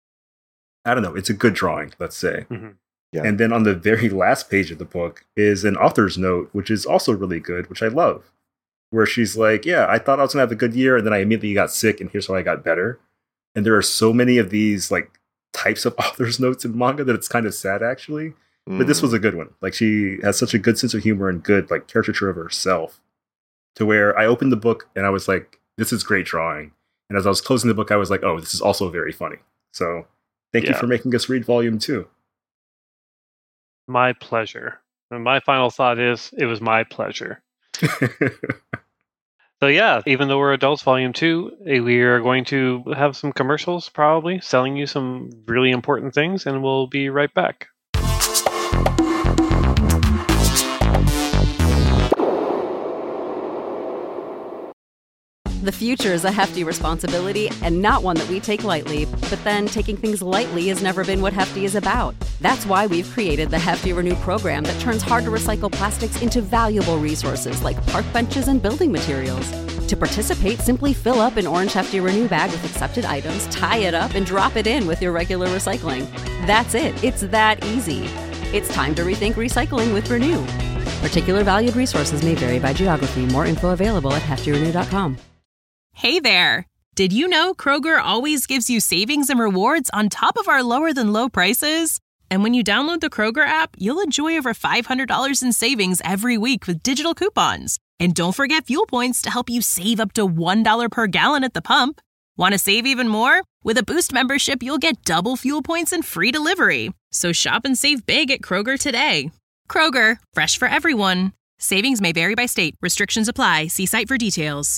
I don't know, it's a good drawing, let's say. Mhm. Yeah. And then on the very last page of the book is an author's note, which is also really good, which I love, where she's like, yeah, I thought I was going to have a good year. And then I immediately got sick and here's how I got better. And there are so many of these like types of author's notes in manga that it's kind of sad actually. But this Mm. was a good one. Like she has such a good sense of humor and good like caricature of herself to where I opened the book and I was like, this is great drawing. And as I was closing the book, I was like, oh, this is also very funny. So thank you Yeah. for making us read volume two. My pleasure. And my final thought is it was my pleasure. So yeah, even though we're adults volume two, eh, we are going to have some commercials probably selling you some really important things, and we'll be right back. The future is a hefty responsibility and not one that we take lightly. But then taking things lightly has never been what Hefty is about. That's why we've created the Hefty Renew program that turns hard to recycle plastics into valuable resources like park benches and building materials. To participate, simply fill up an orange Hefty Renew bag with accepted items, tie it up, and drop it in with your regular recycling. That's it. It's that easy. It's time to rethink recycling with Renew. Particular valued resources may vary by geography. More info available at hefty renew dot com. Hey there! Did you know Kroger always gives you savings and rewards on top of our lower than low prices? And when you download the Kroger app, you'll enjoy over five hundred dollars in savings every week with digital coupons. And don't forget fuel points to help you save up to one dollar per gallon at the pump. Want to save even more? With a Boost membership, you'll get double fuel points and free delivery. So shop and save big at Kroger today. Kroger, fresh for everyone. Savings may vary by state. Restrictions apply. See site for details.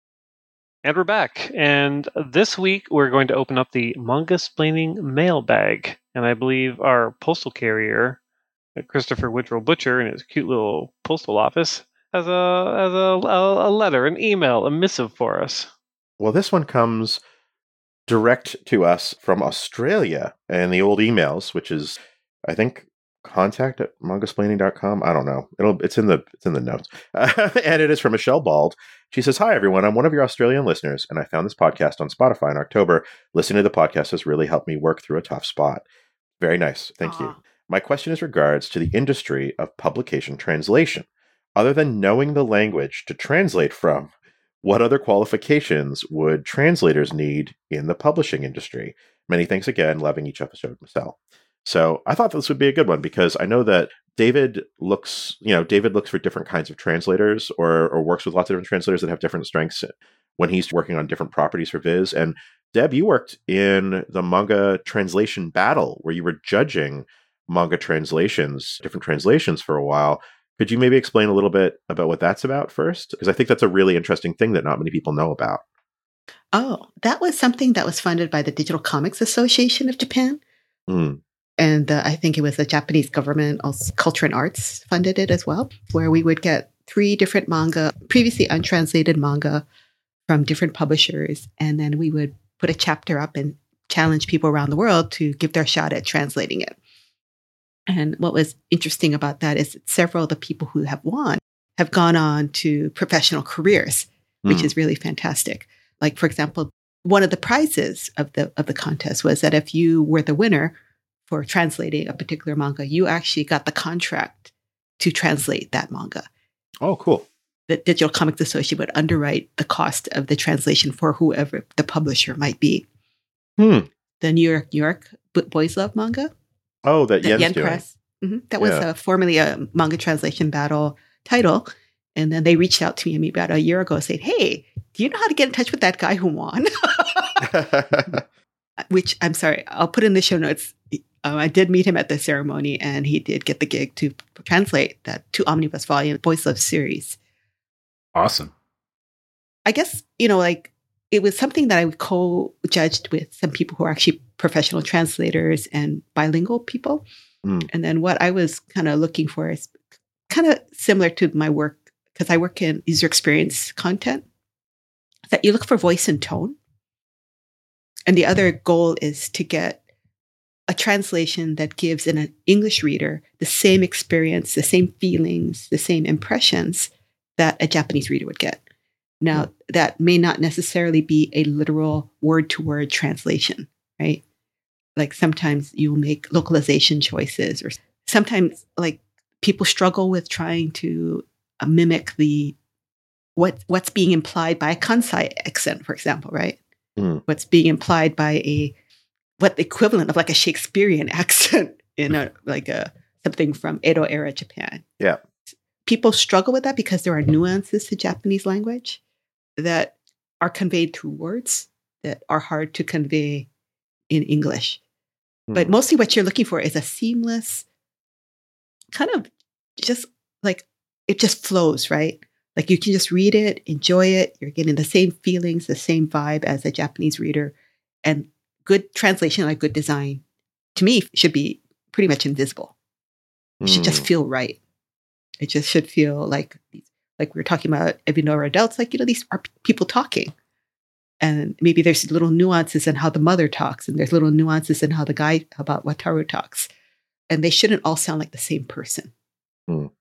And we're back. And this week we're going to open up the Manga-splaining mailbag. And I believe our postal carrier, Christopher Woodrow Butcher, in his cute little postal office, has a has a, a, a letter, an email, a missive for us. Well, this one comes direct to us from Australia and the old emails, which is, I think, contact at mangasplaining dot com. I don't know. It'll it's in the it's in the notes. Uh, and it is from Michelle Bald. She says, "Hi everyone. I'm one of your Australian listeners, and I found this podcast on Spotify in October. Listening to the podcast has really helped me work through a tough spot." Very nice. Thank you. Aw. My question is regards to the industry of publication translation. Other than knowing the language to translate from, what other qualifications would translators need in the publishing industry? Many thanks again. Loving each episode, Marcel. So I thought this would be a good one because I know that David looks, you know, David looks for different kinds of translators or, or works with lots of different translators that have different strengths when he's working on different properties for Viz. And Deb, you worked in the manga translation battle where you were judging manga translations, different translations for a while. Could you maybe explain a little bit about what that's about first? Because I think that's a really interesting thing that not many people know about. Oh, that was something that was funded by the Digital Comics Association of Japan. Mm. And uh, I think it was the Japanese government, also Culture and Arts funded it as well, where we would get three different manga, previously untranslated manga from different publishers. And then we would put a chapter up and challenge people around the world to give their shot at translating it. And what was interesting about that is that several of the people who have won have gone on to professional careers, which Mm. is really fantastic. Like, for example, one of the prizes of the of the contest was that if you were the winner for translating a particular manga, you actually got the contract to translate that manga. Oh, cool. The Digital Comics Association would underwrite the cost of the translation for whoever the publisher might be. Hmm. The New York, New York B- Boys Love manga, Oh, that the Yen's Yen doing. Press. Mhm. That was Yeah. uh, formerly a manga translation battle title. And then they reached out to me about a year ago saying, hey, do you know how to get in touch with that guy who won? Which, I'm sorry, I'll put in the show notes. Um, I did meet him at the ceremony, and he did get the gig to translate that two omnibus volume Boys Love series. Awesome. I guess, you know, like it was something that I co-judged with some people who are actually professional translators and bilingual people. Mm. And then what I was kind of looking for is kind of similar to my work, because I work in user experience content, that you look for voice and tone. And the other goal is to get a translation that gives an English reader the same experience, the same feelings, the same impressions that a Japanese reader would get. Now, mm. that may not necessarily be a literal word-to-word translation, right? Like sometimes you make localization choices, or sometimes like people struggle with trying to uh, mimic the what what's being implied by a Kansai accent, for example, right? Mm. What's being implied by a what the equivalent of like a Shakespearean accent in a like a something from Edo era Japan. Yeah. People struggle with that because there are nuances to Japanese language that are conveyed through words that are hard to convey in English. Mm. But mostly what you're looking for is a seamless kind of just like it just flows, right? Like you can just read it, enjoy it. You're getting the same feelings, the same vibe as a Japanese reader. And good translation, like good design, to me, should be pretty much invisible. It mm. should just feel right. It just should feel like, like we were talking about, if you know our adults, like, you know, these are p- people talking. And maybe there's little nuances in how the mother talks, and there's little nuances in how the guy about Wataru talks. And they shouldn't all sound like the same person. Mm.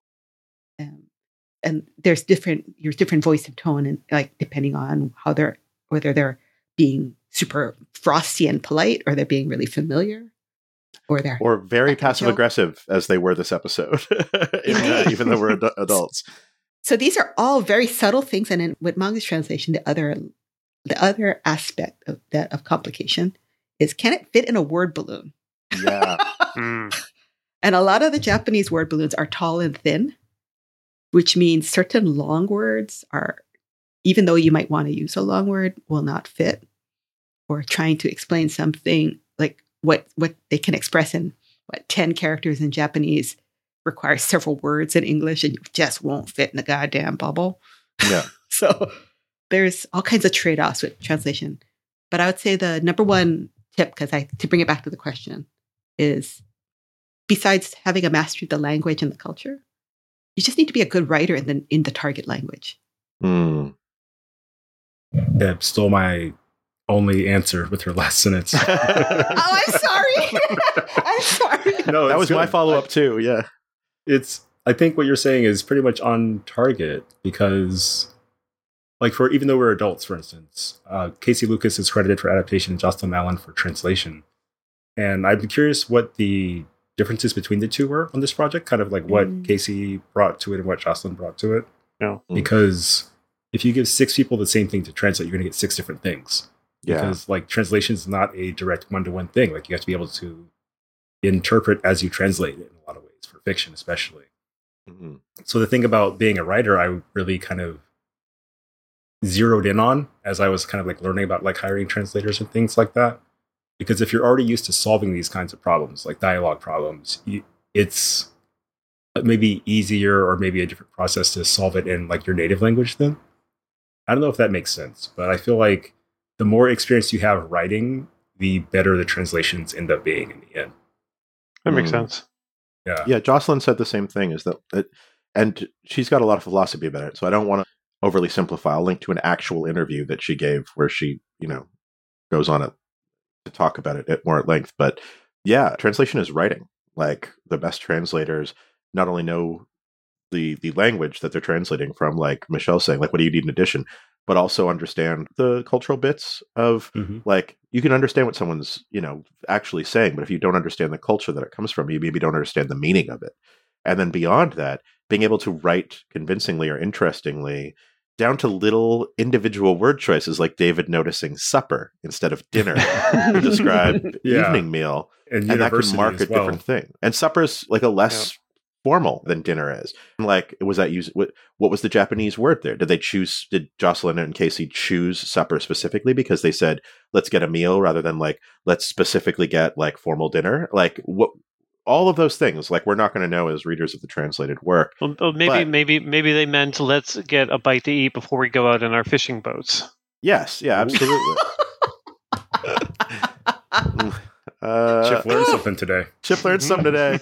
Um, and there's different, there's different voice and tone, and like depending on how they're, whether they're being super frosty and polite, or they're being really familiar, or they're or very passive aggressive, as they were this episode, in, uh, even though we're ad- adults. So these are all very subtle things. And in with manga translation, the other, the other aspect of that of complication is, can it fit in a word balloon? Yeah. mm. And a lot of the Japanese word balloons are tall and thin, which means certain long words are, even though you might want to use a long word, will not fit. Or trying to explain something like what, what they can express in what ten characters in Japanese requires several words in English, and you just won't fit in a goddamn bubble. Yeah. So there's all kinds of trade-offs with translation. But I would say the number one tip, because I to bring it back to the question, is besides having a mastery of the language and the culture, you just need to be a good writer in the in the target language. Mm. Deb stole my only answer with her last sentence. Oh, I'm sorry. I'm sorry. No, that was good. my follow-up too. Yeah. It's, I think what you're saying is pretty much on target, because like for, even though we're adults, for instance, uh, Casey Lucas is credited for adaptation and Jocelyn Allen for translation. And I'd be curious what the differences between the two were on this project, kind of like what mm. Casey brought to it and what Jocelyn brought to it. No. Because if you give six people the same thing to translate, you're going to get six different things. Yeah. Because like translation is not a direct one-to-one thing. Like you have to be able to interpret as you translate it in a lot of ways, for fiction especially. Mm-hmm. So the thing about being a writer, I really kind of zeroed in on as I was kind of like learning about like hiring translators and things like that. Because if you're already used to solving these kinds of problems, like dialogue problems, you, it's maybe easier or maybe a different process to solve it in like your native language then. I don't know if that makes sense, but I feel like the more experience you have writing, the better the translations end up being in the end. That makes Mm. sense. Yeah. Yeah, Jocelyn said the same thing. Is that, it, and she's got a lot of philosophy about it. So I don't want to overly simplify. I'll link to an actual interview that she gave where she, you know, goes on it to talk about it at more at length. But yeah, translation is writing. Like the best translators not only know the the language that they're translating from, like Michelle's saying, like what do you need in addition, but also understand the cultural bits of Mhm. like you can understand what someone's, you know, actually saying, but if you don't understand the culture that it comes from, you maybe don't understand the meaning of it. And then beyond that, being able to write convincingly or interestingly down to little individual word choices like David noticing supper instead of dinner to describe Yeah. evening meal. And, And that could university mark a as well. different thing. And supper's like a less formal than dinner is. Like, was that use what, what was the Japanese word there? Did they choose? Did Jocelyn and Casey choose supper specifically because they said let's get a meal rather than like let's specifically get like formal dinner? Like what? All of those things, like we're not going to know as readers of the translated work. Well, oh, maybe, But- maybe, maybe they meant let's get a bite to eat before we go out in our fishing boats. Yes, yeah, absolutely. uh, Chip learned something today. Chip learned something today.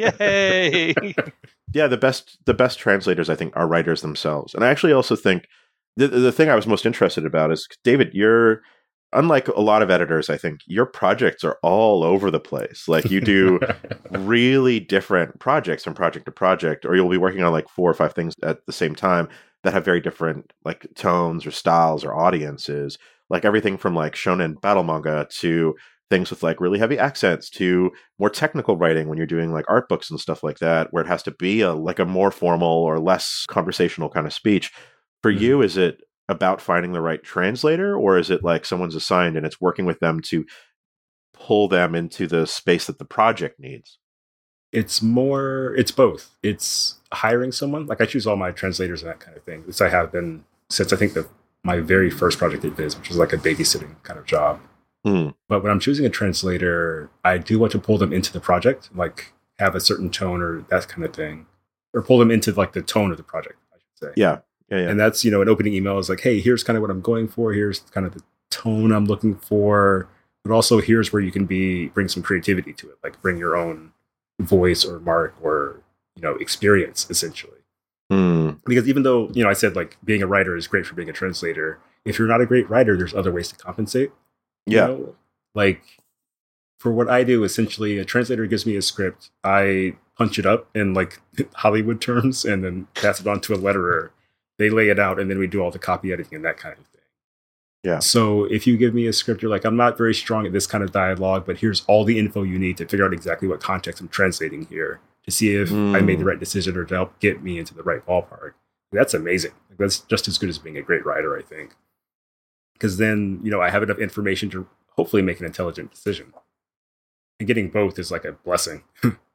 Yay! Yeah, the best the best translators I think are writers themselves. And I actually also think the the thing I was most interested about is David, you're unlike a lot of editors, I think your projects are all over the place. Like you do really different projects from project to project, or you'll be working on like four or five things at the same time that have very different like tones or styles or audiences. Like everything from like shonen battle manga to things with like really heavy accents to more technical writing when you're doing like art books and stuff like that, where it has to be a like a more formal or less conversational kind of speech. For Mm-hmm. you, is it about finding the right translator, or is it like someone's assigned and it's working with them to pull them into the space that the project needs? It's more, it's both. It's hiring someone. Like I choose all my translators and that kind of thing. This I have been since I think the my very first project at Viz, which was like a babysitting kind of job. Hmm. But when I'm choosing a translator, I do want to pull them into the project, like have a certain tone or that kind of thing, or pull them into like the tone of the project, I should say. Yeah. Yeah, yeah. And that's, you know, an opening email is like, hey, here's kind of what I'm going for. Here's kind of the tone I'm looking for. But also here's where you can be, bring some creativity to it. Like bring your own voice or mark or, you know, experience essentially. Hmm. Because even though, you know, I said like being a writer is great for being a translator, if you're not a great writer, there's other ways to compensate. You Yeah. know? Like for what I do, essentially a translator gives me a script. I punch it up in like Hollywood terms and then pass it on to a letterer. They lay it out and then we do all the copy editing and that kind of thing. Yeah. So if you give me a script, you're like, I'm not very strong at this kind of dialogue, but here's all the info you need to figure out exactly what context I'm translating here to see if Mm. I made the right decision or to help get me into the right ballpark. That's amazing. Like, that's just as good as being a great writer, I think. Because then, you know, I have enough information to hopefully make an intelligent decision. And getting both is like a blessing.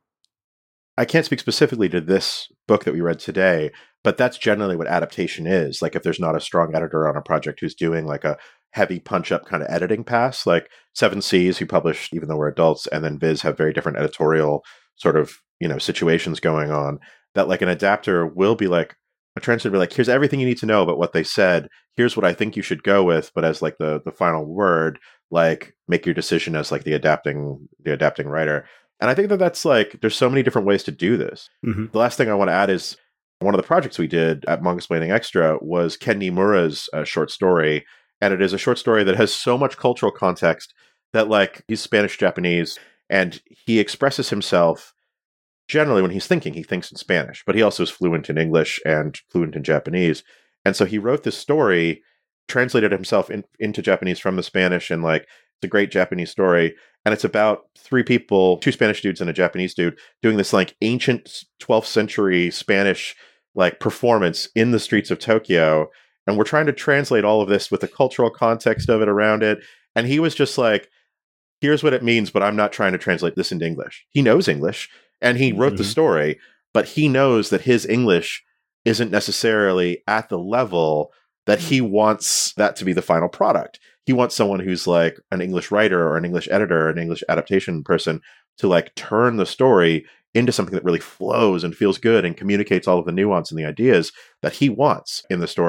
I can't speak specifically to this book that we read today, but that's generally what adaptation is. Like if there's not a strong editor on a project who's doing like a heavy punch up kind of editing pass, like Seven Seas, who published Even Though We're Adults, and then Viz have very different editorial sort of, you know, situations going on, that like an adapter will be like, a translator will be like, here's everything you need to know about what they said. Here's what I think you should go with. But as like the the final word, like make your decision as like the adapting, the adapting writer. And I think that that's like, there's so many different ways to do this. Mhm. The last thing I want to add is one of the projects we did at Mangasplaining Extra was Ken Nimura's uh, short story. And it is a short story that has so much cultural context that like he's Spanish-Japanese and he expresses himself generally when he's thinking, he thinks in Spanish, but he also is fluent in English and fluent in Japanese. And so he wrote this story, translated himself in, into Japanese from the Spanish, and like, it's a great Japanese story. And it's about three people, two Spanish dudes and a Japanese dude, doing this like ancient twelfth century Spanish like performance in the streets of Tokyo. And we're trying to translate all of this with the cultural context of it around it. And he was just like, here's what it means, but I'm not trying to translate this into English. He knows English and he wrote Mhm. the story, but he knows that his English isn't necessarily at the level that he wants that to be the final product. He wants someone who's like an English writer or an English editor or an English adaptation person to like turn the story into something that really flows and feels good and communicates all of the nuance and the ideas that he wants in the story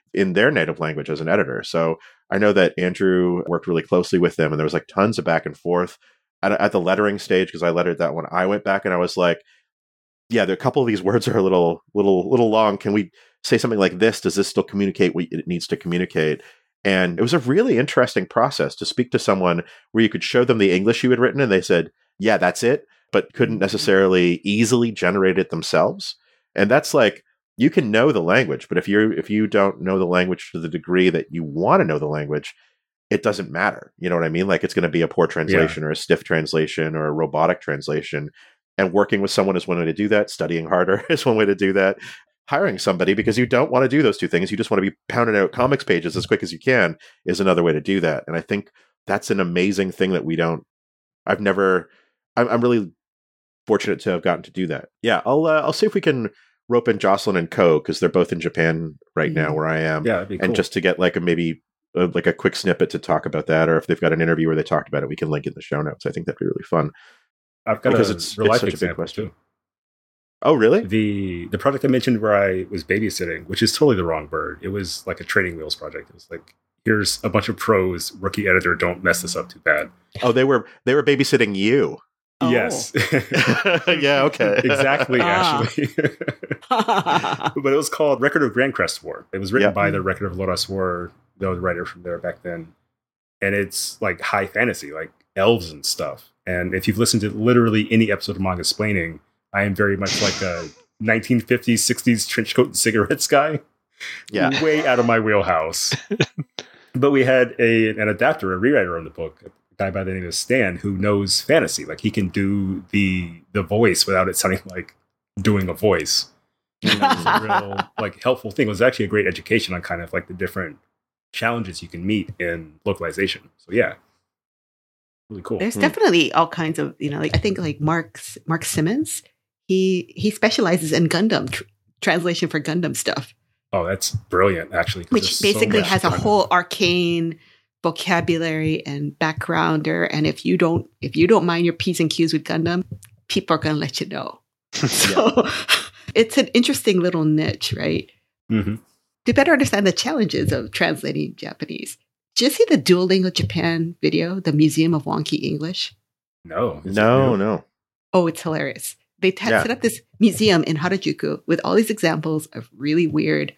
in their native language as an editor. So I know that Andrew worked really closely with them, and there was like tons of back and forth at, at the lettering stage, because I lettered that one. I went back and I was like, yeah, there, a couple of these words are a little, little, little long. Can we say something like this? Does this still communicate what it needs to communicate? And it was a really interesting process to speak to someone where you could show them the English you had written and they said, yeah, that's it, but couldn't necessarily easily generate it themselves. And that's like, you can know the language, but if you if you don't know the language to the degree that you want to know the language, it doesn't matter. You know what I mean? Like, it's going to be a poor translation yeah. or a stiff translation or a robotic translation. And working with someone is one way to do that. Studying harder is one way to do that. Hiring somebody because you don't want to do those two things, you just want to be pounding out comics pages as quick as you can, is another way to do that. And I think that's an amazing thing that we don't, I've never, I'm, I'm really fortunate to have gotten to do that. Yeah, I'll uh, I'll see if we can rope in Jocelyn and Co, because they're both in Japan right now where I am. Yeah, that'd be cool. And just to get like a maybe a, like a quick snippet to talk about that, or if they've got an interview where they talked about it, we can link it in the show notes. I think that'd be really fun. I've got because a it's, real it's life such a big question. too. Oh, really? The the project I mentioned where I was babysitting, which is totally the wrong word. It was like a training wheels project. It was like, here's a bunch of pros, rookie editor, don't mess this up too bad. Oh, they were they were babysitting you. Oh. Yes. Yeah, okay. Exactly, Ah. actually. But it was called Record of Grandcrest War. It was written Yep. by the Record of Lodoss War, the writer from there back then. And it's like high fantasy, like elves and stuff. And if you've listened to literally any episode of Manga-splaining, I am very much like a nineteen fifties, sixties trench coat and cigarettes guy. Yeah. Way out of my wheelhouse. But we had a an adapter, a rewriter on the book, a guy by the name of Stan, who knows fantasy. Like, he can do the the voice without it sounding like doing a voice. And that was a real like helpful thing. It was actually a great education on kind of like the different challenges you can meet in localization. So yeah. Really cool. There's Hmm. definitely all kinds of, you know, like I think like Mark Mark Simmons, he he specializes in Gundam tr- translation for Gundam stuff, Oh, that's brilliant, actually. 'cause which there's so basically much has a Gundam. whole arcane vocabulary and backgrounder. And if you don't if you don't mind your P's and Q's with Gundam, people are gonna let you know. So it's an interesting little niche, right? Mhm. To better understand the challenges of translating Japanese. Did you see the Duolingo Japan video, the Museum of Wonky English? No. is it No, new? no. Oh, it's hilarious. They t- Yeah. set up this museum in Harajuku with all these examples of really weird,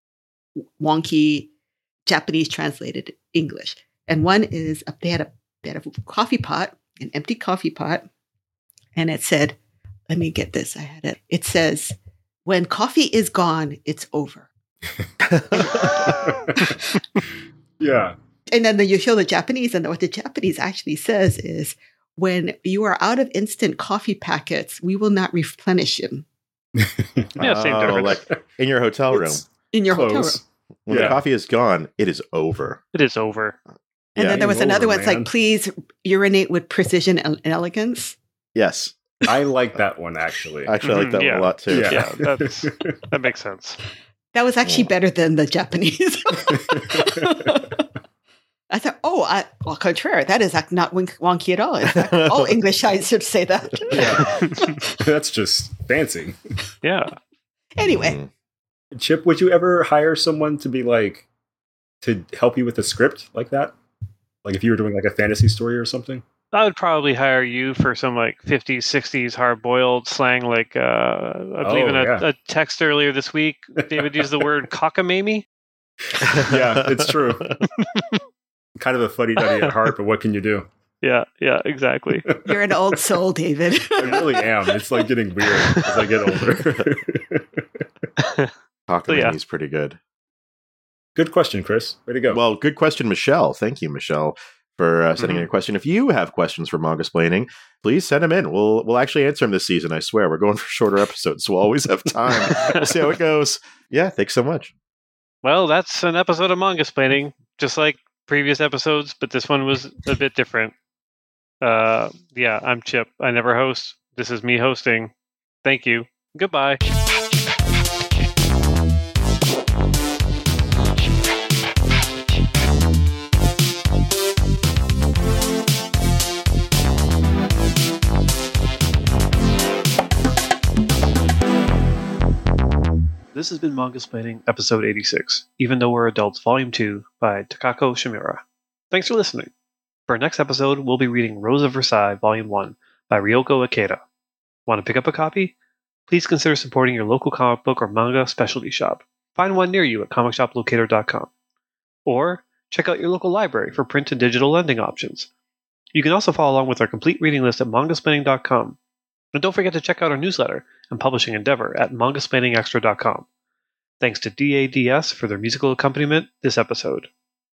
wonky Japanese translated English. And one is uh, they had a they had a coffee pot, an empty coffee pot, and it said, "Let me get this. I had it. It says, when coffee is gone, it's over." Yeah. And then you show the Japanese, and what the Japanese actually says is, when you are out of instant coffee packets, we will not replenish them Yeah, same Oh, difference. like in your hotel room. It's in your hotel room. close. When yeah. the coffee is gone, it is over. It is over. And Yeah. then there was Over, another one. It's man. like, please urinate with precision and elegance. Yes. I like that one, actually. Actually, I like that Mhm, yeah. one a lot too. Yeah. Yeah, that's that makes sense. That was actually Yeah. better than the Japanese. I thought, oh, I, well, contraire, that is like not wonk- wonky at all. In fact, all English guys should say that. Yeah. That's just fancy. Yeah. Anyway, Mhm. Chip, would you ever hire someone to be like, to help you with a script like that? Like if you were doing like a fantasy story or something? I would probably hire you for some like fifties, sixties hard boiled slang. Like, uh, I believe Oh, in a, yeah. a text earlier this week, David used the word cockamamie. Yeah, it's true. Kind of a fuddy duddy at heart, but what can you do? Yeah, yeah, exactly. you're an old soul, David. I really am. It's like getting weird as I get older. Cockamamie So, yeah. is pretty good. Good question, Chris. Way to go. Well, good question, Michelle. Thank you, Michelle, for uh, sending Mhm. in a question. If you have questions for Manga-splaining, please send them in. We'll we'll actually answer them this season. I swear. We're going for shorter episodes, so we'll always have time. We'll see how it goes. Yeah, thanks so much. Well, that's an episode of Manga-splaining, just like previous episodes, but this one was a bit different. Uh, yeah, I'm Chip. I never host. This is me hosting. Thank you. Goodbye. This has been Manga-splaining episode eighty-six, Even Though We're Adults, Volume two by Takako Shimura. Thanks for listening. For our next episode, we'll be reading Rose of Versailles, Volume one by Ryoko Ikeda. Want to pick up a copy? Please consider supporting your local comic book or manga specialty shop. Find one near you at comic shop locator dot com. Or check out your local library for print and digital lending options. You can also follow along with our complete reading list at manga splaining dot com. And don't forget to check out our newsletter and publishing endeavor at manga splaining extra dot com. Thanks to D A D S for their musical accompaniment this episode.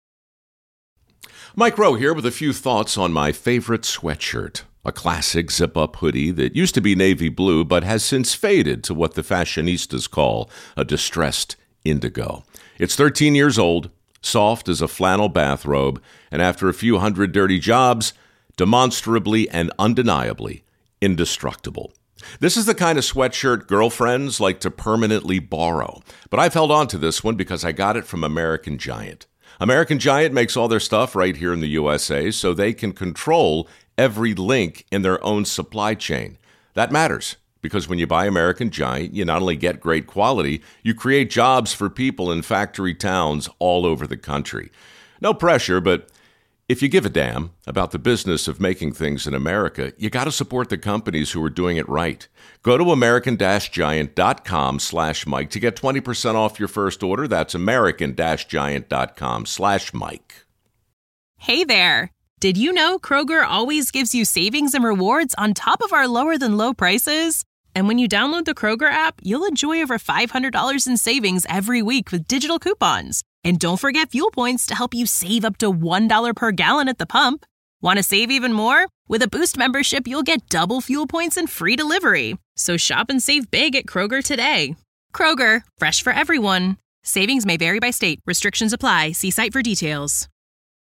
Mike Rowe here with a few thoughts on my favorite sweatshirt. A classic zip-up hoodie that used to be navy blue but has since faded to what the fashionistas call a distressed indigo. It's thirteen years old, soft as a flannel bathrobe, and after a few hundred dirty jobs, demonstrably and undeniably indestructible. This is the kind of sweatshirt girlfriends like to permanently borrow, but I've held on to this one because I got it from American Giant. American Giant makes all their stuff right here in the U S A so they can control every link in their own supply chain. That matters because when you buy American Giant, you not only get great quality, you create jobs for people in factory towns all over the country. No pressure, but if you give a damn about the business of making things in America, you got to support the companies who are doing it right. Go to american-giant.com slash Mike to get twenty percent off your first order. That's american-giant.com slash Mike. Hey there! Did you know Kroger always gives you savings and rewards on top of our lower-than-low prices? And when you download the Kroger app, you'll enjoy over five hundred dollars in savings every week with digital coupons. And don't forget fuel points to help you save up to one dollar per gallon at the pump. Want to save even more? With a Boost membership, you'll get double fuel points and free delivery. So shop and save big at Kroger today. Kroger, fresh for everyone. Savings may vary by state. Restrictions apply. See site for details.